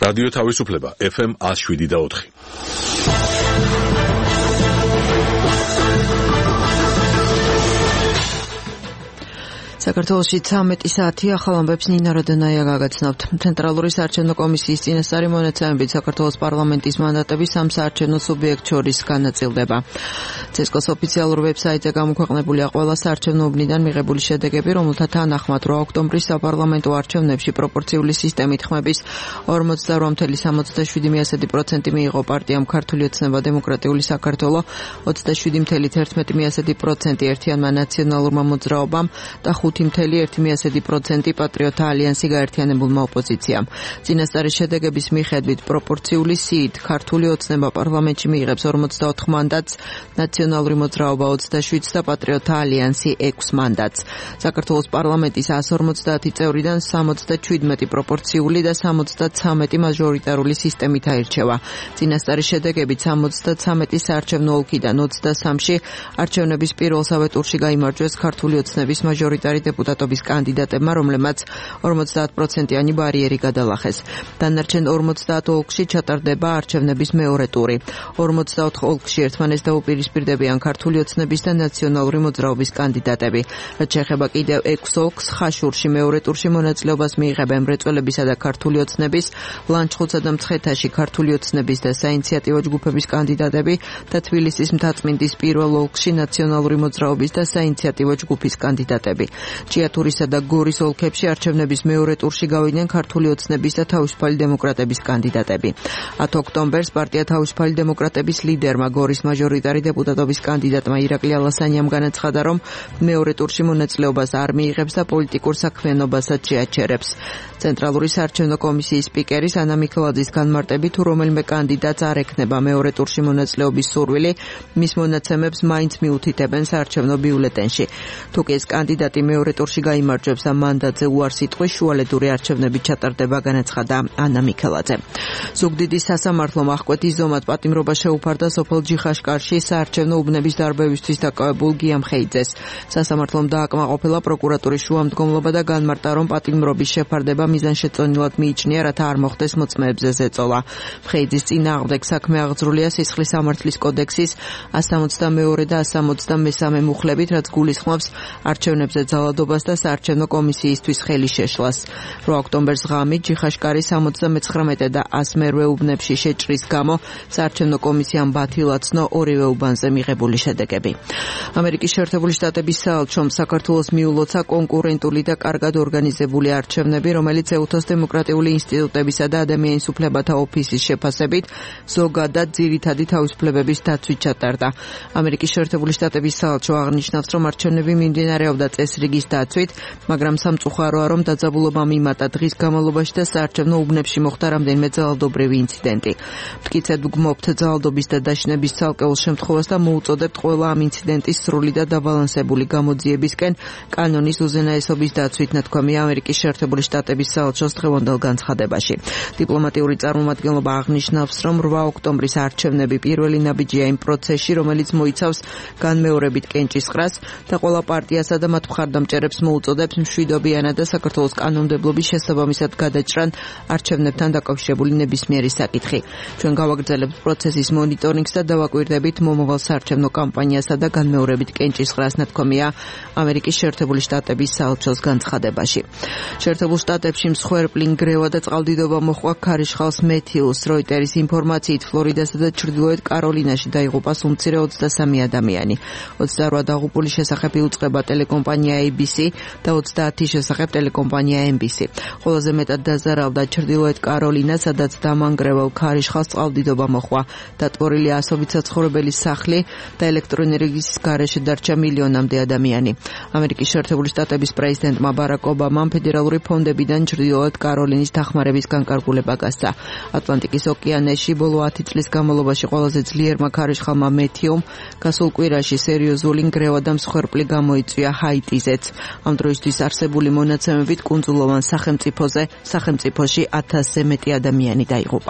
რადიო თავისუფლება FM 107.4. საქართველოში 13 საათი ახალ ამბებს ნინა როდენაია გაგაცნობთ. ცენტრალური საარჩევნო კომისიის წინასწარი მონაცემებით საქართველოს პარლამენტის მანდატები 3 საარჩევნო სუბიექტ შორის განაწილდება. CSKO-ს ოფიციალურ ვებსაიტზე გამოქვეყნებულია ყველა საარჩევნო უბნიდან მიღებული შედეგები, რომელთა თანახმად 8 ოქტომბრის საპარლამენტო არჩევნებში პროპორციული სისტემით ხმების 48.77% მიიღო პარტიამ ქართული ოცნება დემოკრატიული საქართველო, 27.11% ერთიანმა ნაციონალურმა მოძრაობამ და 5.1% პატრიოტთა ალიანსი გაერთიანებულმა ოპოზიციამ. წინასწარი შედეგების მიხედვით პროპორციული სიით ქართული ოცნება პარლამენტში მიიღებს 44 მანდატს, ნაციონალური მოძრაობა 27 და პატრიოტთა ალიანსი 6 მანდატს. საქართველოს პარლამენტის 150 წევრიდან 77 პროპორციული და 73 მაჟორიტარული სისტემით აირჩევა. წინასწარი შედეგებით 73 საარჩევნო ოლქიდან 23-ში არჩევნების პირველსავე ტურში გაიმარჯვეს ქართული ოცნების მაჟორიტარი დეპუტატობის კანდიდატებმა, რომლებმაც 50%-იანი ბარიერი გადალახეს. დანარჩენ 50 ოლქში ჩატარდება არჩევნების მეორე ტური. 44 ოლქში ერთმანეთს დაუპირისპირდებიან ქართული ოცნების და ნაციონალური მოძრაობის კანდიდატები. რაც შეეხება კიდევ 6 ოლქს, ხაშურში მეორე ტურში მონაწილეობას მიიღებენ მრეწველებისა და ქართული ოცნების, ლანჩხუთსა და მცხეთაში ქართული ოცნების და საინიციატივო ჯგუფების კანდიდატები და თბილისის მთაწმინდის პირველ ოლქში ნაციონალური მოძრაობის და საინიციატივო ჯგუფის კანდიდატები. ჭიათურისა და გორის ოლქებში არჩევნების მეორე ტურში გავიდნენ ქართული ოცნების და თავისუფალი დემოკრატების კანდიდატები. 10 ოქტომბერს პარტია თავისუფალი დემოკრატების ლიდერმა გორის მაჟორიტარი დეპუტატობის კანდიდატმა ირაკლი ალასანიამ განაცხადა, რომ მეორე ტურში მონაწილეობას არ მიიღებს და პოლიტიკურ საქმიანობასაც შეაჩერებს. ცენტრალური საარჩევნო კომისიის სპიკერის ანა მიქელაძის განმარტებით, თუ რომელიმე კანდიდატს არ ექნება მეორე ტურში მონაწილეობის სურვილი, მის მონაცემებს მაინც მიუთითებენ საარჩევნო ბიულეტენში. თუ კი ეს კანდიდატი მეორე ტურში გაიმარჯვებს და მანდატზე უარს იტყვის, შუალედური არჩევნები ჩატარდება, განაცხადა ანა მიქელაძე. ზუგდიდის სასამართლომ აღკვეთის ზომად პატიმრობა შეუფარდა სოფელ ჯიხაშკარში საარჩევნო უბნების დარბევისთვის დაკავებულ გია მხეიძეს. სასამართლომ დააკმაყოფილა პროკურატურის შუამდგომლობა და განმარტა, რომ პატიმრობის შეფარდება მიზანშეწონილად მიიჩნია, რათა არ მოხდეს მოწმეებზე ზეწოლა. მხეიძის წინააღმდეგ საქმე აღძრულია სისხლის სამართლის კოდექსის 162 და 163 მუხლებით, რაც გულისხმობს არჩევნებზე ძალადობას და საარჩევნო კომისიისთვის ხელის შეშლას. 8 ოქტომბერს ღამით ჯიხაშკარის 79 და 100 უბნებში შეჭრის გამო საარჩევნო კომისიამ ბათილაცნო ორივე უბანზე მიღებული შედეგები. ამერიკის შეერთებული შტატების საელჩომ საქართველოს მიულოცა კონკურენტული და კარგად ორგანიზებული არჩევნები, რომელიც ეუთოს დემოკრატიული ინსტიტუტებისა და ადამიანის უფლებათა ოფისის შეფასებით ზოგადად ძირითადი თავისუფლებების დაცვით ჩატარდა. ამერიკის შეერთებული შტატების საელჩო აღნიშნავს, რომ არჩევნები მიმდინარეობდა წესრიგის დაცვით, მაგრამ სამწუხაროა, რომ დაძაბულობა მიმატა დღის განმავლობაში და საარჩევნო უბნებში მოხდა რამდენიმე ძალადობრივი ინციდენტი. მტკიცედ ვგმობთ ძალადობის და დაშინების ცალკეულ შემთხვევას და მოუწოდებთ ყველა ამ ინციდენტის სრული და დაბალანსებული გამოძიებისკენ კანონის უზენაესობის დაცვით, ნათქვამია ამერიკის შეერთებული შტატების საელჩოს დღევანდელ განცხადებაში. დიპლომატიური წარმომადგენლობა აღნიშნავს, რომ 8 ოქტომბრის არჩევნები პირველი ნაბიჯია იმ პროცესში, რომელიც მოიცავს განმეორებით კენჭისყრას და ყველა პარტიასა და მათ მხარდამჭერებს მოუწოდებს მშვიდობიანად და საქართველოს კანონმდებლობის შესაბამისად გადაჭრან არჩევნებთან დაკავშირებული ნებისმიერი საკითხი. ჩვენ გავაგრძელებთ პროცესის მონიტორინგს და დავაკვირდებით მომავალ საარჩევნო კამპანიასა და განმეორებით კენჭისყრას, ნათქვამია ამერიკის შეერთებული შტატების საელჩოს განცხადებაში. შეერთებულ შტატებში მსხვერპლი ნგრევა და წყალდიდობა მოჰყვა ქარიშხალს მეთილს. როიტერის ინფორმაციით ფლორიდასა და ჩრდილოეთ კაროლინაში დაიღუპა უმცირე 23 ადამიანი. 28 დაღუპული შესახებ იუწყება ტელეკომპანია ABC და 30 შესახებ ტელეკომპანია NBC. ყველაზე მეტად დაზარავდა ჩრდილოეთ კაროლინა, სადაც დამანგრევალ ქარიშხალს წყალდიდობა მოჰყვა. დატბორილი ასობით საცხოვრებელი სახლი და ელექტროენერგიის გარეშე დარჩა მილიონამდე ადამიანი. ამერიკის შეერთებული შტატების პრეზიდენტმა ბარაკ ობამამ ფედერალური ფონდებიდან ჩრდილოეთ კაროლინის დახმარების განკარგულება გასცა. ატლანტიკის ოკეანეში ბოლო 10 წლის განმავლობაში ყველაზე ძლიერმა ქარიშხალმა მეთიუმ გასულ კვირაში სერიოზული ნგრევა და მსხვერპლი გამოიწვია ჰაიტიზეც. ამ დროისთვის არსებული მონაცემებით კუნძულოვან სახელმწიფოში 1000-ზე მეტი ადამიანი დაიღუპა.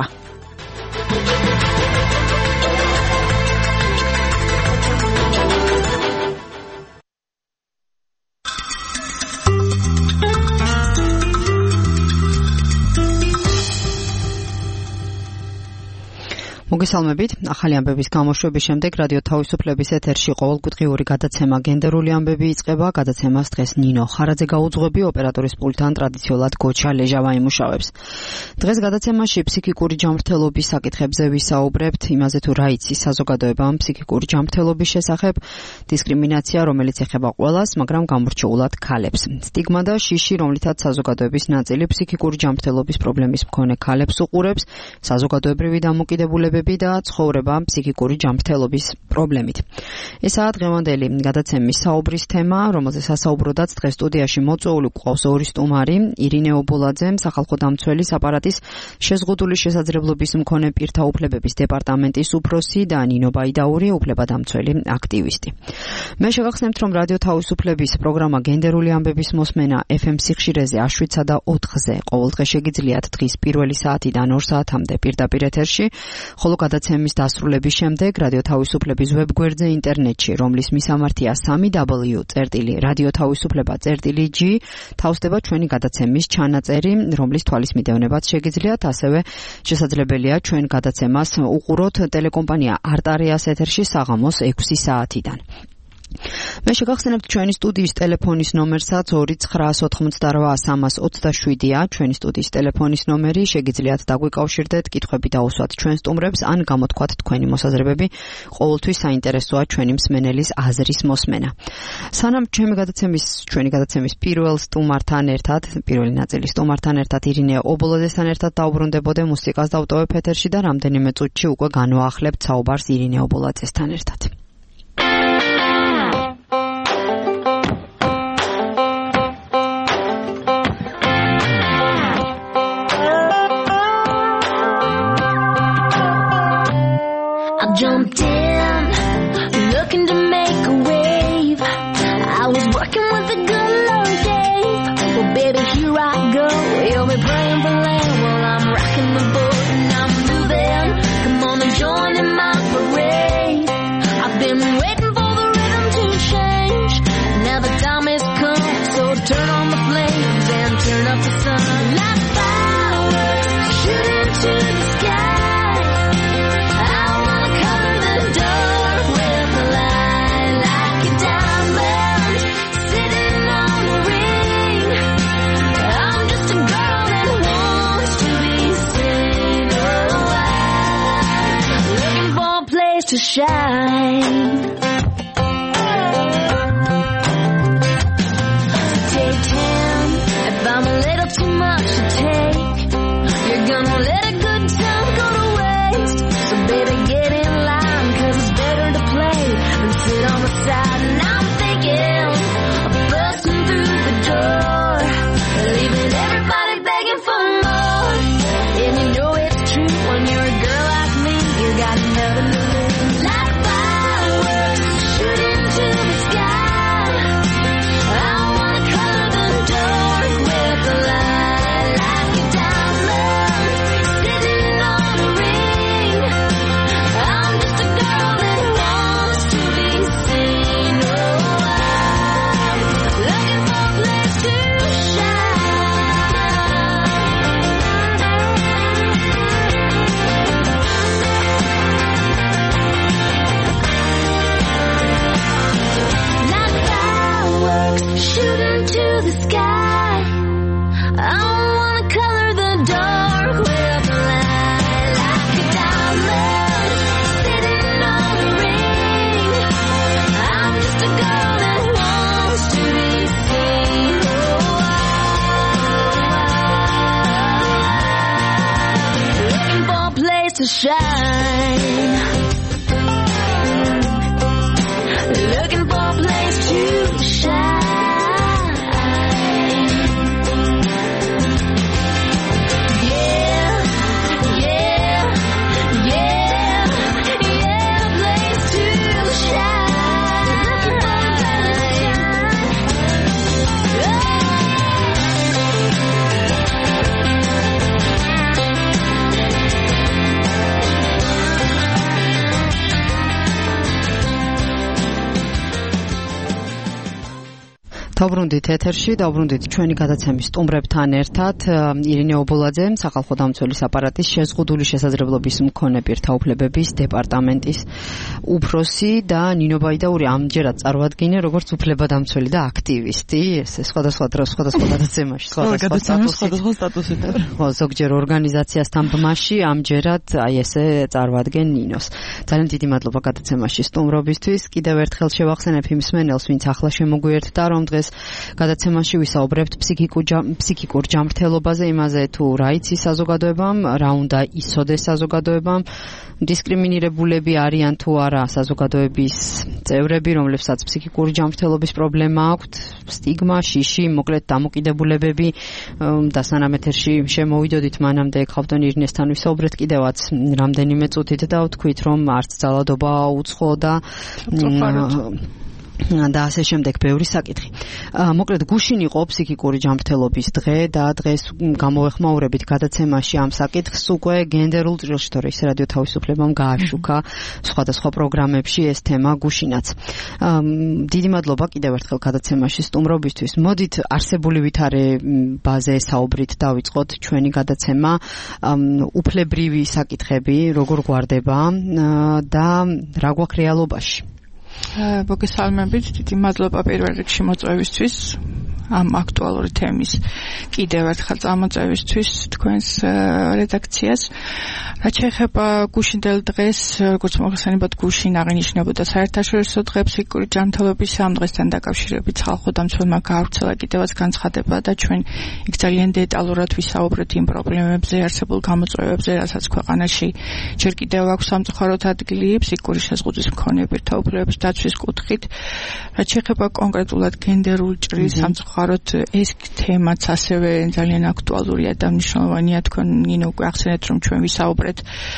მოგესალმებით. ახალი ამბების გამოშვების შემდეგ რადიო თავისუფლების ეთერში ყოველკვირეული გადაცემა გენდერული ამბები იწყება. გადაცემას დღეს ნინო ხარაძე გაუძღვები, ოპერატორის პულტთან ტრადიციულად გოჩა ლეჟავა იმუშავებს. დღეს გადაცემაში ფსიქიკური ჯანმრთელობის საკითხებზე ვისაუბრებთ, იმაზე თუ რა იცის საზოგადოება ფსიქიკური ჯანმრთელობის შესახებ, დისკრიმინაცია, რომელიც ეხება ყველას, მაგრამ გამორჩეულად ქალებს. სტიგმა და შიში, რომლითაც საზოგადოების ნაწილი ფსიქიკური ჯანმრთელობის პრობლემის მქონე ქალებს უყურებს, საზოგადოებრივი დამოკიდებულებები და ცხოვრება ფსიქიკური ჯანმრთელობის პრობლემით. ესაა დღევანდელი გადაცემის საუბრის თემა, რომელზე სასაუბროდაც დღეს სტუდიაში მოწვეული გვყავს ორი სტუმარი, ირინე ობოლაძე, სახალხო დამცველის აპარატის შეზღუდული შესაძლებლობის მქონე პირთა უფლებების დეპარტამენტის უფროსი და ნინო ბაიდაური, უფლებადამცველი აქტივისტი. მე შეგახსენებთ, რომ რადიო თავისუფლების პროგრამა გენდერული ამბების მოსმენა FM სიხშირეზე 7-ისა და 4-ზე ყოველდღე შეგიძლიათ დღის პირველი საათიდან 2 საათამდე პირდაპირ ეთერში, ხოლო გადაცემის დასრულების შემდეგ რადიო თავისუფლების ვებგვერდზე ინტერნეტში, რომლის მისამართია www.radiotavisufleba.g, თავსდება ჩვენი გადაცემის ჩანაწერი, რომლის თვალისმიდევნებაც შეგიძლიათ, ასევე შესაძლებელია ჩვენ გადაცემას უყუროთ ტელეკომპანია არტარიას ეთერში საღამოს 6 საათიდან. მე შეგახსენებთ ჩვენი სტუდიის ტელეფონის ნომერსაც 2988327-ია, ჩვენი სტუდიის ტელეფონის ნომერი, შეგიძლიათ დაგვიკავშირდეთ, კითხვები დაუსვათ ჩვენ სტუმრებს, ან გამოთქვათ თქვენი მოსაზრებები, ყოველთვის საინტერესოა ჩვენი მსმენელის აზრის მოსმენა. სანამ ჩვენი გადაცემის პირველი ნაწილის სტუმართან ერთად ირინე ობოლაძესთან ერთად დავბრუნდებოდე, მუსიკას დავტოვებ ეთერში და რამდენიმე წუთში უკვე განვაახლებთ საუბარს ირინე ობოლაძესთან ერთად. Jumped in, looking to make a wave. I was working with the good Lord Dave. Well, baby, here I go. You'll be praying for land while I'm rocking the boat and I'm moving. Come on and join in my parade. I've been waiting for the rhythm to change. Now the time has come, so turn on the flames and turn up the sun. Like fireworks, shoot into the sky. To shine. Take 10 if I'm a little too much to take. You're gonna let a good time go to waste. So baby, get in line, 'cause it's better to play than sit on the side. And I'm thinking of busting through the door, leaving everybody begging for more. And you know it's true when you're a girl like me, you got nothing to lose. To shine, looking for a place to shine. Yeah, yeah, yeah, yeah, a place to shine. დავბრუნდით ეთერში, დავბრუნდით ჩვენი გადაცემის სტუმრებთან ერთად. ირინე ობოლაძე, სახალხო დამცველის აპარატის შეზღუდული შესაძლებლობის მქონე პირთა უფლებების დეპარტამენტის უფროსი და ნინო ბაიდაური ამჯერად წარმოადგინა როგორც უფლებადამცველი და აქტივისტი. ეს სხვადასხვა დროს, სხვადასხვა გადაცემაში, სხვადასხვა სტატუსით. ხო, ზოგჯერ ორგანიზაციასთან ბმაში ამჯერად აი ესე წარმოადგენ ნინოს. ძალიან დიდი მადლობა გადაცემაში სტუმრობისთვის. კიდევ ერთხელ შევახსენებ იმ მსმენელს, ვინც ახლა შემოგვიერთდა, რომ დღეს გადაცემაში ვისაუბრებთ ფსიქიკურ ჯანმრთელობაზე, იმაზე თუ რა იცის საზოგადოებამ, რა უნდა იცოდეს საზოგადოებამ, დისკრიმინირებულები არიან თუ არა საზოგადოების წევრები, რომლებსაც ფსიქიკური ჯანმრთელობის პრობლემა აქვთ, სტიგმა, შიში, მოკლედ დამოკიდებულებები და სანამ ეთერში შემოვიდოდით, მანამდე ხავდონ ირინესთან ვისაუბრეთ კიდევაც რამდენიმე წუთით და ვთქვით, რომ არც ძალადობა უცხო და ასე შემდეგ ბევრი საკითხი. მოკლედ გუშინ იყო ფსიქიკური ჯანმრთელობის დღე და დღეს გამოვეხმაურებით გადაცემაში ამ საკითხს უკვე გენდერულ ჭრილში, თორე ის რადიო თავისუფლებამ გააშუქა სხვადასხვა პროგრამებში ეს თემა გუშინაც. დიდი მადლობა კიდევ ერთხელ გადაცემაში სტუმრობისთვის. მოდით არსებული ვითარებაზე საუბრით დავიწყოთ ჩვენი გადაცემა. უფლებრივი საკითხები როგორ გვარდება და რა გვაქვს რეალობაში. მოგესალმებით, დიდი მადლობა პირველ რიგში მოწვევისთვის, ამ აქტუალური თემის კიდევ ერთხელ წამოწევისთვის თქვენს რედაქციას. რაც შეეხება გუშინდელ დღეს, როგორც მოხსენებათ, გუშინ აღინიშნებოდა საერთაშორისო დღე ფსიქიკური ჯანმრთელობის ამ დღესთან დაკავშირებით ხალხო დამცველმა გაავრცელა კიდევაც განცხადება და ჩვენ იქ ძალიან დეტალურად ვისაუბრეთ იმ პრობლემებზე, არსებულ გამოწვევებზე, რასაც ქვეყანაში ჯერ კიდევ აქვს სამწუხაროდ ადგილი ფსიქიკური შეზღუდვის მქონე პირთა უფლებების დაცვის კუთხით. რაც შეეხება კონკრეტულად გენდერულ ჭრილს, სამწუხაროდ ეს თემაც ასევე ძალიან აქტუალურია და მნიშვნელოვანია. თქვენ ნინო გახსენეთ, რომ ჩვენ ვისაუბრეთ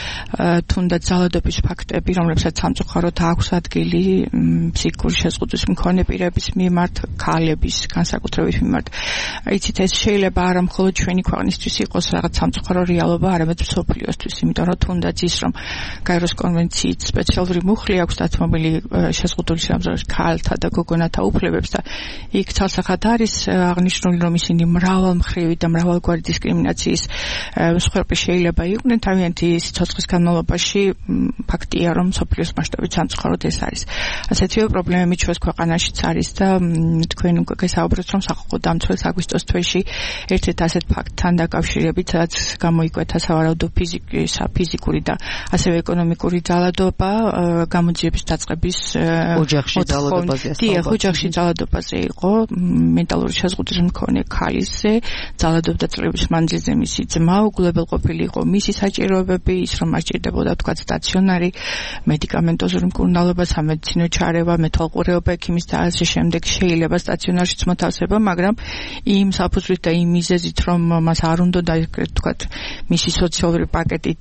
თუნდაც ძალადობის ფაქტები, რომლებსაც სამწუხაროდ აქვს ადგილი ფსიქიკური შეზღუდვის მქონე პირების მიმართ, ქალების განსაკუთრებით მიმართ. იცით, ეს შეიძლება არა მხოლოდ ჩვენი ქვეყნისთვის იყოს რაღაც სამწუხარო რეალობა, არამედ მსოფლიოსთვის, იმიტომ რომ თუნდაც ის, რომ გაეროს კონვენციით სპეციალური მუხლი აქვს დათმობილი შეზღუდული შემთხვევაში ქალთა და გოგონათა უფლებებს და იქ ცალსახად არის აღნიშნული, რომ ისინი მრავალმხრივი და მრავალგვარი დისკრიმინაციის მსხვერპლი შეიძლება იყვნენ თავიანთი სიცოცხლის განმავლობაში. ფაქტია, რომ მსოფლიოს მასშტაბით სამწუხაროდ ეს არის. ასეთივე პრობლემები ჩვენს ქვეყანაშიც არის და თქვენ უკვე გესაუბრეთ, რომ სახალხო დამცველს აგვისტოს თვეში ერთ-ერთ ასეთ ფაქტთან დაკავშირებით, რაც გამოიკვეთა სავარაუდო ფიზიკური და ასევე ეკონომიკური ძალადობა, გამოძიების დაწყების ოჯახში ძალადობაზე. დიახ, ოჯახში ძალადობაზე იყო, მენტალური შეზღუდვის მქონე ქალიზე, ძალადობდა წლების მანძილზე მისი ძმა, უგულებელყოფილი იყო მისი საჭიროებები, ის რომ აჭირდებოდა თქვათ სტაციონარი მედიკამენტოზური მკურნალობა, სამედიცინო ჩარევა, მეთვალყურეობა ექიმის და ასე შემდეგ. შეიძლება სტაციონარშიც მოთავსება, მაგრამ იმ საფუძვლით და იმ მიზეზით, რომ მას არ უნდა თქვათ მისი სოციალური პაკეტით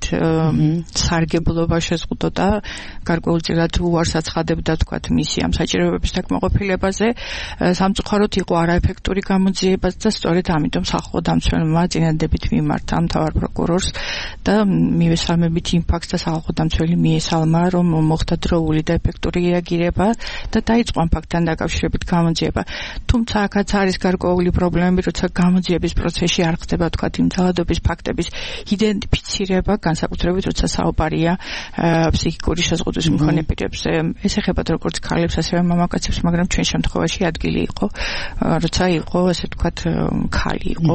სარგებლობა შეზღუდოდა, გარკვეულწილად უარს აცხადებდა თქვათ მისი ამ საჭიროებების დაკმაყოფილებაზე, სამწუხაროდ იყო არაეფექტური გამოძიება და სწორედ ამიტომ სახალხო დამცველმა წინადადებით მიმართა მთავარ პროკურორს და მივესალმებით იმ ფაქტს და სახალხო დამცველი მიესალმა, რომ მოხდა დროული და ეფექტური რეაგირება და დაიწყო ამ ფაქტთან დაკავშირებით გამოძიება. თუმცა აქაც არის გარკვეული პრობლემები, როცა გამოძიების პროცესში არ ხდება თქვათ იმ ძალადობის ფაქტების იდენტიფიცირება, განსაკუთრებით როცა საუბარია ფსიქიკური შეზღუდვის მქონე პირებზე. ეს ეხება როგორც ქალებს, ასევე მამაკაცებს, მაგრამ ჩვენ შემთხვევაში ადგილი იყო, როცა იყო ესე თქვათ ქალი იყო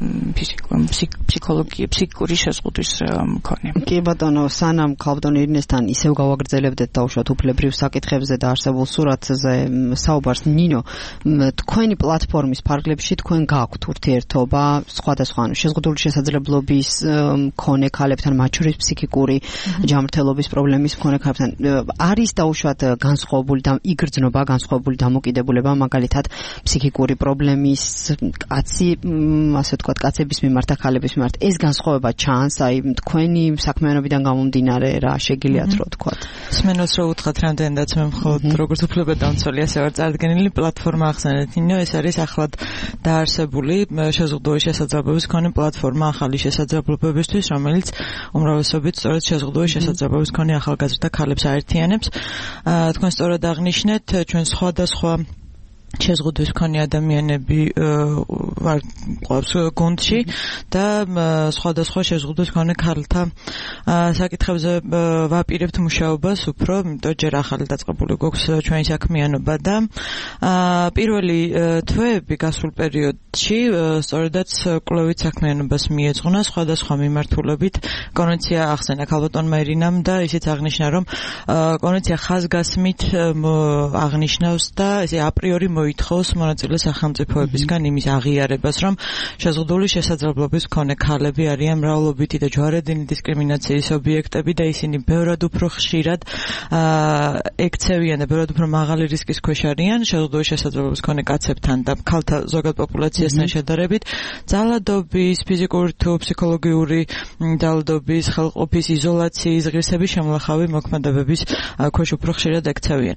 ფსიქიკური შეზღუდვის მქონე. კი ბატონო, სანამ ხავდონ ირინესთან ისევ გავაგრძელებდეთ დაუშვათ უფლებრივ საკითხებზე და არსებულ სურათზე საუბარს, ნინო, თქვენი პლატფორმის ფარგლებში თქვენ გაქვთ ურთიერთობა სხვადასხვა შეზღუდული შესაძლებლობის მქონე ქალებთან, მათ შორის ფსიქიკური ჯანმრთელობის პრობლემის მქონე ქალებთან. არის დაუშვათ განსხვავებული და იგრძნობა განსხვავებული დამოკიდებულება, მაგალითად ფსიქიკური პრობლემის ასე ვთქვათ, კაცების მიმართ და ქალების მიმართ. ეს განსხვავება ჩანს, აი თქვენი საქმიანობიდან გამომდინარე რა შეგიძლიათ რო ვთქვათ. სმენელს რო უთხრათ რამდენადაც მე მხოლოდ როგორც უფლებადამცველი ასე ვარ წარდგენილი პლატფორმა ახსენეთ, ნინო, ეს არის ახლად დაარსებული შეზღუდული შესაძლებლობის მქონე პლატფორმა ახალი შესაძლებლობებისთვის, რომელიც უმრავლესობით სწორედ შეზღუდული შესაძლებლობის მქონე ახალგაზრდა ქალებს აერთიანებს. თქვენ სწორად აღნიშნეთ, ჩვენ სხვადასხვა შეზღუდვის მქონე ადამიანები ვარ ყავს გუნდში და სხვადასხვა შეზღუდვის მქონე ქალთა საკითხებზე ვაპირებთ მუშაობას უფრო, იმიტომ ჯერ ახალი დაწყებული გვაქვს ჩვენი საქმიანობა და პირველი თვეები გასულ პერიოდში სწორედაც კვლევით საქმიანობას მიეძღვნა სხვადასხვა მიმართულებით. კონვენცია ახსენა ქალბატონმა ერინამ და ისიც აღნიშნა, რომ კონვენცია ხაზგასმით აღნიშნავს და ესე აპრიორი მოითხოვს მონაწილე სახელმწიფოებისგან იმის აღიარებას, რომ შეზღუდული შესაძლებლობის მქონე ქალები არიან მრავლობითი და ჯვარედინი დისკრიმინაციის ობიექტები და ისინი ბევრად უფრო ხშირად ექცევიან და ბევრად უფრო მაღალი რისკის ქვეშ არიან შეზღუდული შესაძლებლობის მქონე კაცებთან და ქალთა ზოგად პოპულაციასთან შედარებით. ძალადობის, ფიზიკური თუ ფსიქოლოგიური ძალადობის, ხელყოფის, იზოლაციის, ღირსების შემლახავი მოქმედებების ქვეშ უფრო ხშირად ექცევიან.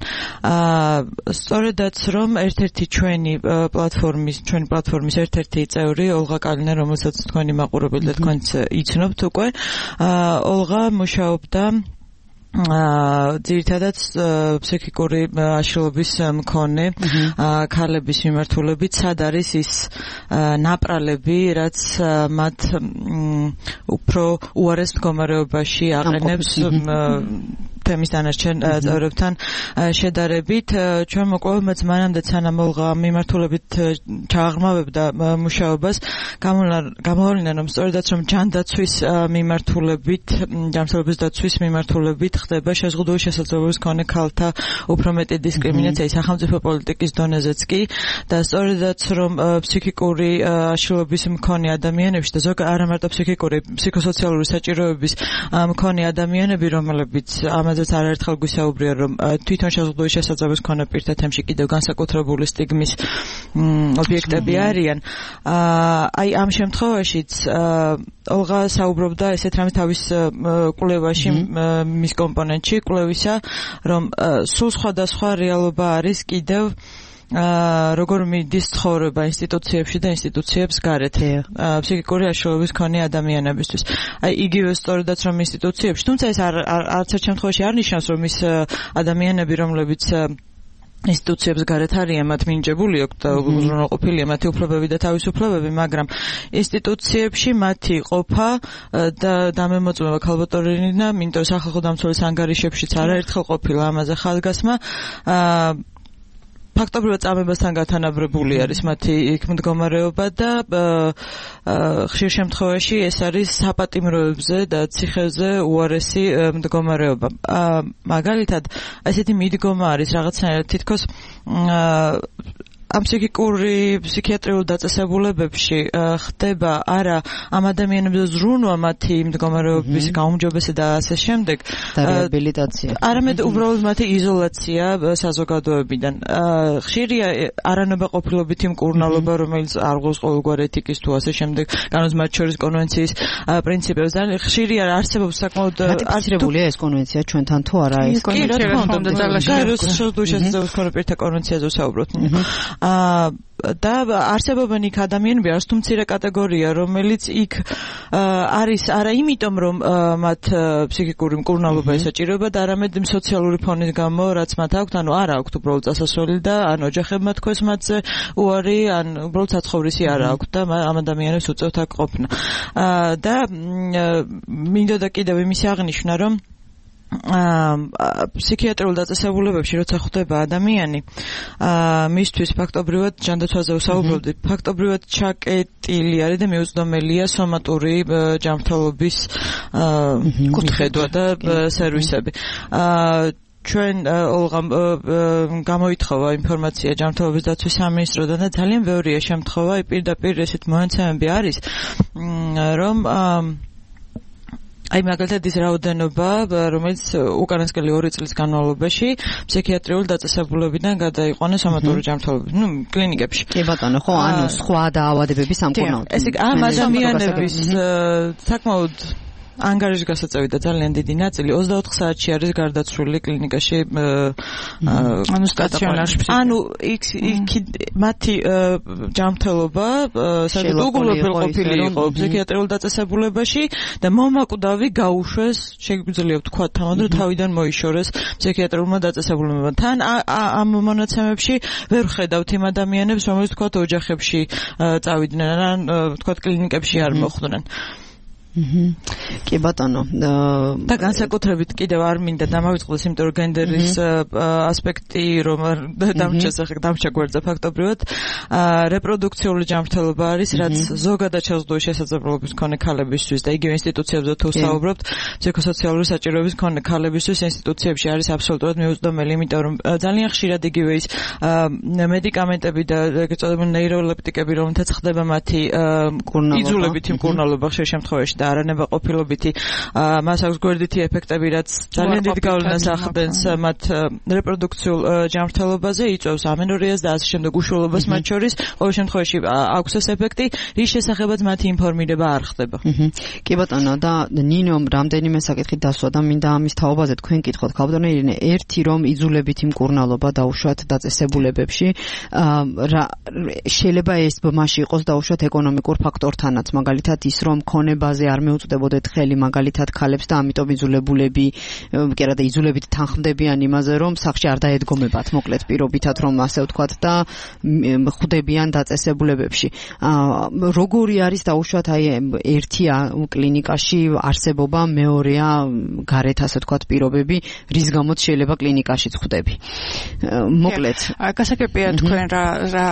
სწორედაც რომ ერთ-ერთი ჩვენი პლატფორმის ერთ-ერთი წევრი ოლღა კალინა, რომელსაც თქვენი მაყურებელი და თქვენც იცნობთ უკვე, ოლღა მუშაობდა ძირითადად ფსიქიკური აშლილობის მქონე ქალების მიმართულებით, სად არის ის ნაპრალები, რაც მათ უფრო უარეს მდგომარეობაში აყენებს თემის დანარჩენ წევრებთან შედარებით. ჩვენ მოკვლევებმაც მანამდე სანამ ოლღა მიმართულებით ჩააღრმავებდა მუშაობას, გამოავლინა, რომ სწორედაც რომ ჯანდაცვის მიმართულებით, ჯანმრთელობის დაცვის მიმართულებით ხდება შეზღუდული შესაძლებლობის მქონე ქალთა უფრო მეტი დისკრიმინაცია სახელმწიფო პოლიტიკის დონეზეც კი და სწორედაც რომ ფსიქიკური აშლილობის მქონე ადამიანებში და ზოგადად არა მარტო ფსიქიკური, ფსიქოსოციალური საჭიროების მქონე ადამიანები, რომლებიც ამაზეც არაერთხელ გვისაუბრია, რომ თვითონ შეზღუდული შესაძლებლობის მქონე პირთა თემში კიდევ განსაკუთრებული სტიგმის ობიექტები არიან. აი ამ შემთხვევაშიც ოლღა საუბრობდა ესეთ რამის თავის კვლევაში, მის კომპონენტში კვლევისა, რომ სულ სხვადასხვა რეალობა არის კიდევ როგორ მიდის ცხოვრება ინსტიტუციებში და ინსტიტუციებს გარეთ ფსიქიკური აშლილობის მქონე ადამიანებისთვის. აი იგივე სწორედაც რომ ინსტიტუციებში, თუმცა ეს არც ერთ შემთხვევაში არ ნიშნავს, რომ ის ადამიანები, რომლებიც ინსტიტუციებს გარეთ არიან, მათ მინიჭებული აქვთ და უზრუნველყოფილია მათი უფლებები და თავისუფლებები, მაგრამ ინსტიტუციებში მათი ყოფა და დამემოწმება ქალბატონებიდან, იმიტომ სახალხო დამცველის ანგარიშებშიც არაერთხელ ყოფილა ამაზე ხაზგასმა, ფაქტობრივად წამებასთან გათანაბრებული არის მათი იქ მდგომარეობა და ხშირ შემთხვევაში ეს არის საპატიმროებზე და ციხეზე უარესი მდგომარეობა. მაგალითად, ესეთი მიდგომა არის რაღაცნაირად თითქოს ამ ფსიქიატრიულ დაწესებულებებში ხდება არა ამ ადამიანებზე ზრუნვა მათი მდგომარეობის გაუმჯობესება და ასე შემდეგ და რეაბილიტაცია, არამედ უბრალოდ მათი იზოლაცია საზოგადოებიდან. ხშირია არანებაყოფილობითი მკურნალობა, რომელიც არ გვყავს ყოველგვარ ეთიკის თუ ასე შემდეგ, განსაკუთრებით მათ შორის კონვენციის პრინციპებს და ხშირია არსებობს საკმაოდ არტიკულირებულია ეს კონვენცია ჩვენთან თუ არა ეს კი რა თქმა უნდა შეზღუდული შესაძლებლობის მქონე პირთა კონვენციაზე ვსაუბრობთ. და არსებობენ იქ ადამიანები, არც თუ მცირე კატეგორია, რომელიც იქ არის არა იმიტომ, რომ მათ ფსიქიკური მკურნალობა ესაჭიროება და არამედ სოციალური ფონის გამო, რაც მათ აქვთ, ანუ არ აქვთ უბრალოდ წასასვლელი და ან ოჯახებმა თქვეს მათზე უარი, ან უბრალოდ საცხოვრისი არ აქვთ და ამ ადამიანებს უწევთ აქ ყოფნა. და მინდოდა კიდევ იმის აღნიშვნა, რომ ფსიქიატრიულ დაწესებულებებში როცა ხვდება ადამიანი, მისთვის ფაქტობრივად ჯანდაცვაზე ვსაუბრობდით, ფაქტობრივად ჩაკეტილი არის და მიუწვდომელია სომატური ჯანმრთელობის კუთხედვა და სერვისები. ჩვენ ოლღამ გამოითხოვა ინფორმაცია ჯანმრთელობის დაცვის სამინისტროდან და ძალიან ბევრია შემთხვევა, პირდაპირ ესეთ მონაცემები არის, რომ აი მაგალითად ის რაოდენობა, რომელიც უკანასკნელი 2 წლის განმავლობაში ფსიქიატრიულ დაწესებულებიდან გადაიყვანეს სომატური ჯანმრთელობის, კლინიკებში. კი ბატონო, ხო, ანუ სხვა დაავადებების სამკურნალოდ. ეს ამ ადამიანების საკმაოდ ანგარიშის გასაწევი და ძალიან დიდი ნაწილი 24 საათში არის გარდაცვლილი კლინიკაში ანუ სტაციონარში. ანუ იქ მათი ჯანმრთელობა სადაც უგულებელყოფილი იყო ფსიქიატრიულ დაწესებულებაში და მომაკვდავი გაუშვეს, შეგვიძლია ვთქვათ, თამადრო თავიდან მოიშორეს ფსიქიატრიულმა დაწესებულებებმა. თან ამ მონაცემებში ვერ ხედავთ იმ ადამიანებს, რომელიც ვთქვათ ოჯახებში წავიდნენ ან ვთქვათ კლინიკებში არ მოხვდნენ. კი ბატონო და განსაკუთრებით კიდევ არ მინდა დამავიწყდეს, იმიტომ რომ გენდერის ასპექტი რომ დამჭა გვერდზე ფაქტობრივად რეპროდუქციული ჯანმრთელობა არის, რაც ზოგადად შეზღუდული შესაძლებლობის მქონე ქალებისთვის და იგივე ინსტიტუციებზე თუ ვსაუბრობთ, ფსიქოსოციალური საჭიროების მქონე ქალებისთვის ინსტიტუციებში არის აბსოლუტურად მიუწვდომელი, იმიტომ რომ ძალიან ხშირად იგივე ის მედიკამენტები და ეგრეთ წოდებული ნეიროლეპტიკები, რომელთაც ხდება მათი იძულებითი მკურნალობა ხშირ შემთხვევაში და არანებაყოფილობითი მას აქვს გვერდითი ეფექტები, რაც ძალიან დიდ გავლენას ახდენს მათ რეპროდუქციულ ჯანმრთელობაზე, იწვევს ამენორიას და ასე შემდეგ უშუალობას მათ შორის. ყოველ შემთხვევაში აქვს ეს ეფექტი, რის შესახებაც მათი ინფორმირება არ ხდება. კი ბატონო, და ნინომ რამდენიმე საკითხი დასვა და მინდა ამის თაობაზე თქვენ კითხოთ, ქალბატონო ირინე, ერთი რომ იძულებითი მკურნალობა დაუშვათ დაწესებულებებში, შეიძლება ეს ბმაში იყოს დაუშვათ ეკონომიკურ ფაქტორთანაც, მაგალითად ის რომ ქონებაზე არ მეუწვდებოდეთ ხელი მაგალითად ქალებს და ამიტომ იძულებულები კი არა და იძულებით თანხმდებიან იმაზე რომ სახში არ დაედგომებათ მოკლედ პირობითად რომ ასე ვთქვათ და ხვდებიან დაწესებულებებში. როგორი არის დაუშვათ აი ერთია კლინიკაში არსებობა, მეორეა გარეთ ასე ვთქვათ პირობები, რის გამოც შეიძლება კლინიკაშიც ხვდები. მოკლედ გასაგებია თქვენ რა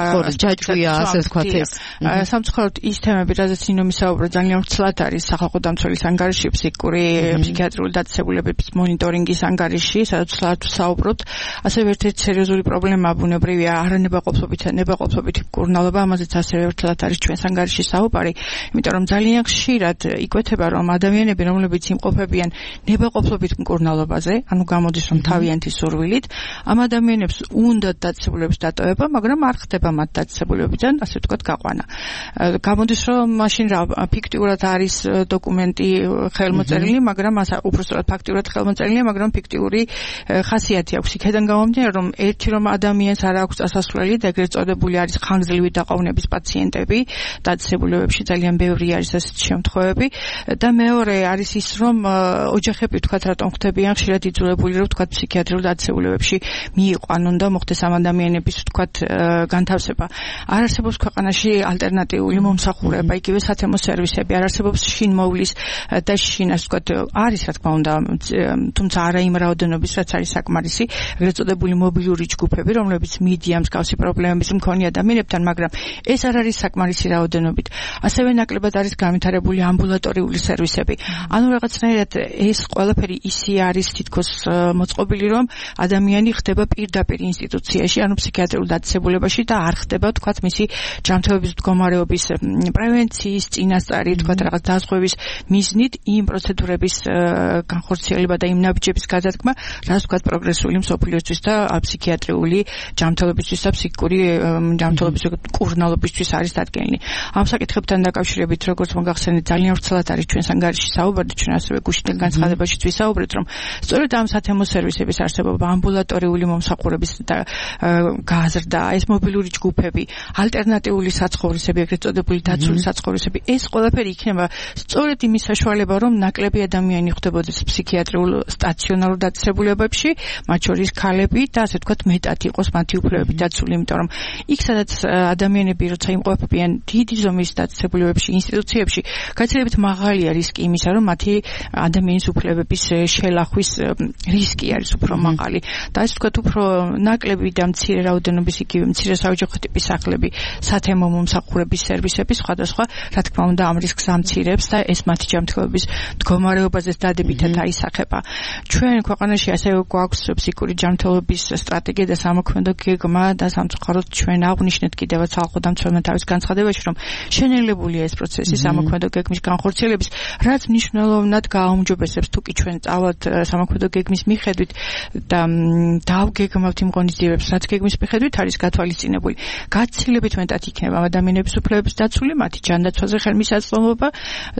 ჯაჭვია ასე ვთქვათ ეს. სამწუხაროდ ის თემები, რაზეც ინომისაუბრა ძალიან ვრცლად არის სახალხო დამცველის ანგარიში, ფსიქიატრიული დაწესებულებების მონიტორინგის ანგარიში, სადაც ვსაუბრობთ. ასევე ერთ-ერთი სერიოზული პრობლემაა ბუნებრივია ნებაყოფლობითი მკურნალობა, ამაზეც ასევე ვრცლად არის ჩვენს ანგარიში საუბარი, იმიტომ რომ ძალიან ხშირად იკვეთება, რომ ადამიანები, რომლებიც იმყოფებიან ნებაყოფლობით მკურნალობაზე, ანუ გამოდის რომ თავიანთი სურვილით, ამ ადამიანებს უნდათ დაწესებულებების დატოვება, მაგრამ არ ხდება მათ დაწესებულებებიდან, ასე ვთქვათ, გაყვანა. გამოდის რომ მაშინ რა ფიქტიურად არის დოკუმენტი ხელმოწერილი, მაგრამ უпростоრად ფაქტიურად ხელმოწერილია, მაგრამ ფიქტიური ხასიათი აქვს. იქედან გამომდინარე, რომ ერთი რომ ადამიანს არ აქვს წასასვლელი და ეგრეთ წოდებული არის ხანგრძლივი დაყოვნების პაციენტები, დაწესებულებებში ძალიან ბევრი არის ასეთი შემთხვევები და მეორე არის ის, რომ ოჯახები ვთქვათ, რატომ ხდებიან ხშირად იძულებული, რომ ვთქვათ ფსიქიატრიულ დაწესებულებებში მიიყვანონ და მოხდეს ამ ადამიანების ვთქვათ განთავსება. არ არსებობს ქვეყანაში ალტერნატიული მომსახურება, იგივე სათემო სერვისები, არ არსებობს შინ მოვლის და შინ ასე ვთქვათ არის რა თქმა უნდა, თუმცა არა იმ რაოდენობის, რაც არის საკმარისი, ეგრეთ წოდებული მობილური ჯგუფები, რომლებიც მიდიან მსგავსი პრობლემების მქონე ადამიანებთან, მაგრამ ეს არ არის საკმარისი რაოდენობით. ასევე ნაკლებად არის განვითარებული ამბულატორიული სერვისები. ანუ რაღაცნაირად ეს ყველაფერი ისე არის თითქოს მოწყობილი, რომ ადამიანი ხდება პირდაპირ ინსტიტუციაში, ანუ ფსიქიატრიულ დაწესებულებაში და არ ხდება თქვათ მისი ჯანმრთელობის მდგომარეობის პრევენციის წინასწარი თქვათ რაღაც დაზღვევის მიზნით იმ პროცედურების განხორციელება და იმ ნაბიჯების გადადგმა, რაც თქვათ პროგრესული მსოფლიოსთვის და ფსიქიატრიული ჯანმრთელობისთვის და ფსიქიკური ჯანმრთელობის მკურნალობისთვის არის დადგენილი. ამ საკითხებთან დაკავშირებით, როგორც მოგახსენეთ, ძალიან ვრცლად არის ჩვენს ანგარიში საუბარი, ჩვენ ასევე გუშინდელ განცხადებაშიც ვისაუბრეთ, რომ სწორედ ამ სათემო სერვისების არსებობა, ამბულატორიული მომსახურების გაზრდა, ეს მობილური ჯგუფები, ალტერნატიული საცხოვრისები, ეგრეთ წოდებული დაცული საცხოვრისები, ეს ყველაფერი იქნება სწორედ იმის საშუალება, რომ ნაკლები ადამიანი ხვდებოდეს ფსიქიატრიულ სტაციონარულ დაწესებულებებში, მათ შორის ქალები და ასე ვთქვათ მეტად იყოს მათი უფლებები დაცული, იმიტომ რომ იქ სადაც ადამიანები როცა იმყოფებიან დიდი ზომის დაწესებულებებში, ინსტიტუციებში, გაცილებით მაღალია რისკი იმისა, რომ მათი ადამიანის უფლებების შელახვის რისკი არის უფრო მაღალი. და ასე ვთქვათ, უფრო ნაკლები და მცირე რაოდენობის იგივე მცირე საოჯახო ტიპის სახლები, სათემო მომსახურების სერვისები სხვადასხვა, რა თქმა უნდა, ამ რისკს ამცირებს და ეს მათი ჯანმრთელობის მდგომარეობაზე დადებითად აისახება. ჩვენ ქვეყანაში ასევე გვაქვს ფსიქიკური ჯანმრთელობის სტრატეგია და სამოქმედო გეგმა და სამწუხაროდ ჩვენ აღვნიშნეთ კიდევაც ხალხო დამცველმა თავის განცხადებაში, რომ შენელებულია ეს პროცესი სამოქმედო გეგმის განხორციელების, რაც მნიშვნელოვნად გააუმჯობესებს თუ კი ჩვენ წავალთ სამოქმედო გეგმის მიხედვით და დავგეგმავთ იმ ღონისძიებებს, რაც გეგმის მიხედვით არის გათვალისწინებული. გაცილებით მეტად იქნება ადამიანების უფლებების დაცული, მათი ჯანდაცვაზე ხელმისაწვდომობა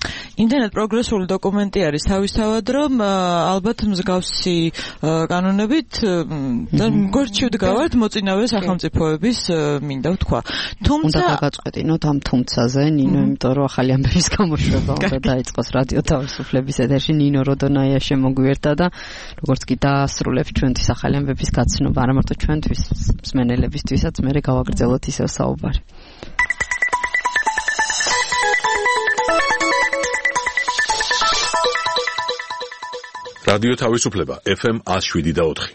იმდენად პროგრესული დოკუმენტი არის თავისთავად, რომ ალბათ მსგავსი კანონებით გორჩევდგავართ მოწინავე სახელმწიფოების მინდა ვთქვა. თუმცა უნდა დაგაწყვეტინოთ ამ თუმცაზე, ნინო, იმიტომ რომ ახალი ამბების გამოშვება უნდა დაიწყოს რადიო თავისუფლების ეთერში. ნინო როდონაია შემოგვიერთა და როგორც კი დაასრულებს ჩვენთვის ახალი ამბების გაცნობა, არა მარტო ჩვენთვის, მსმენელებისთვისაც, მე გავაგრძელოთ ისევ საუბარი. რადიო თავისუფლება FM 107.4.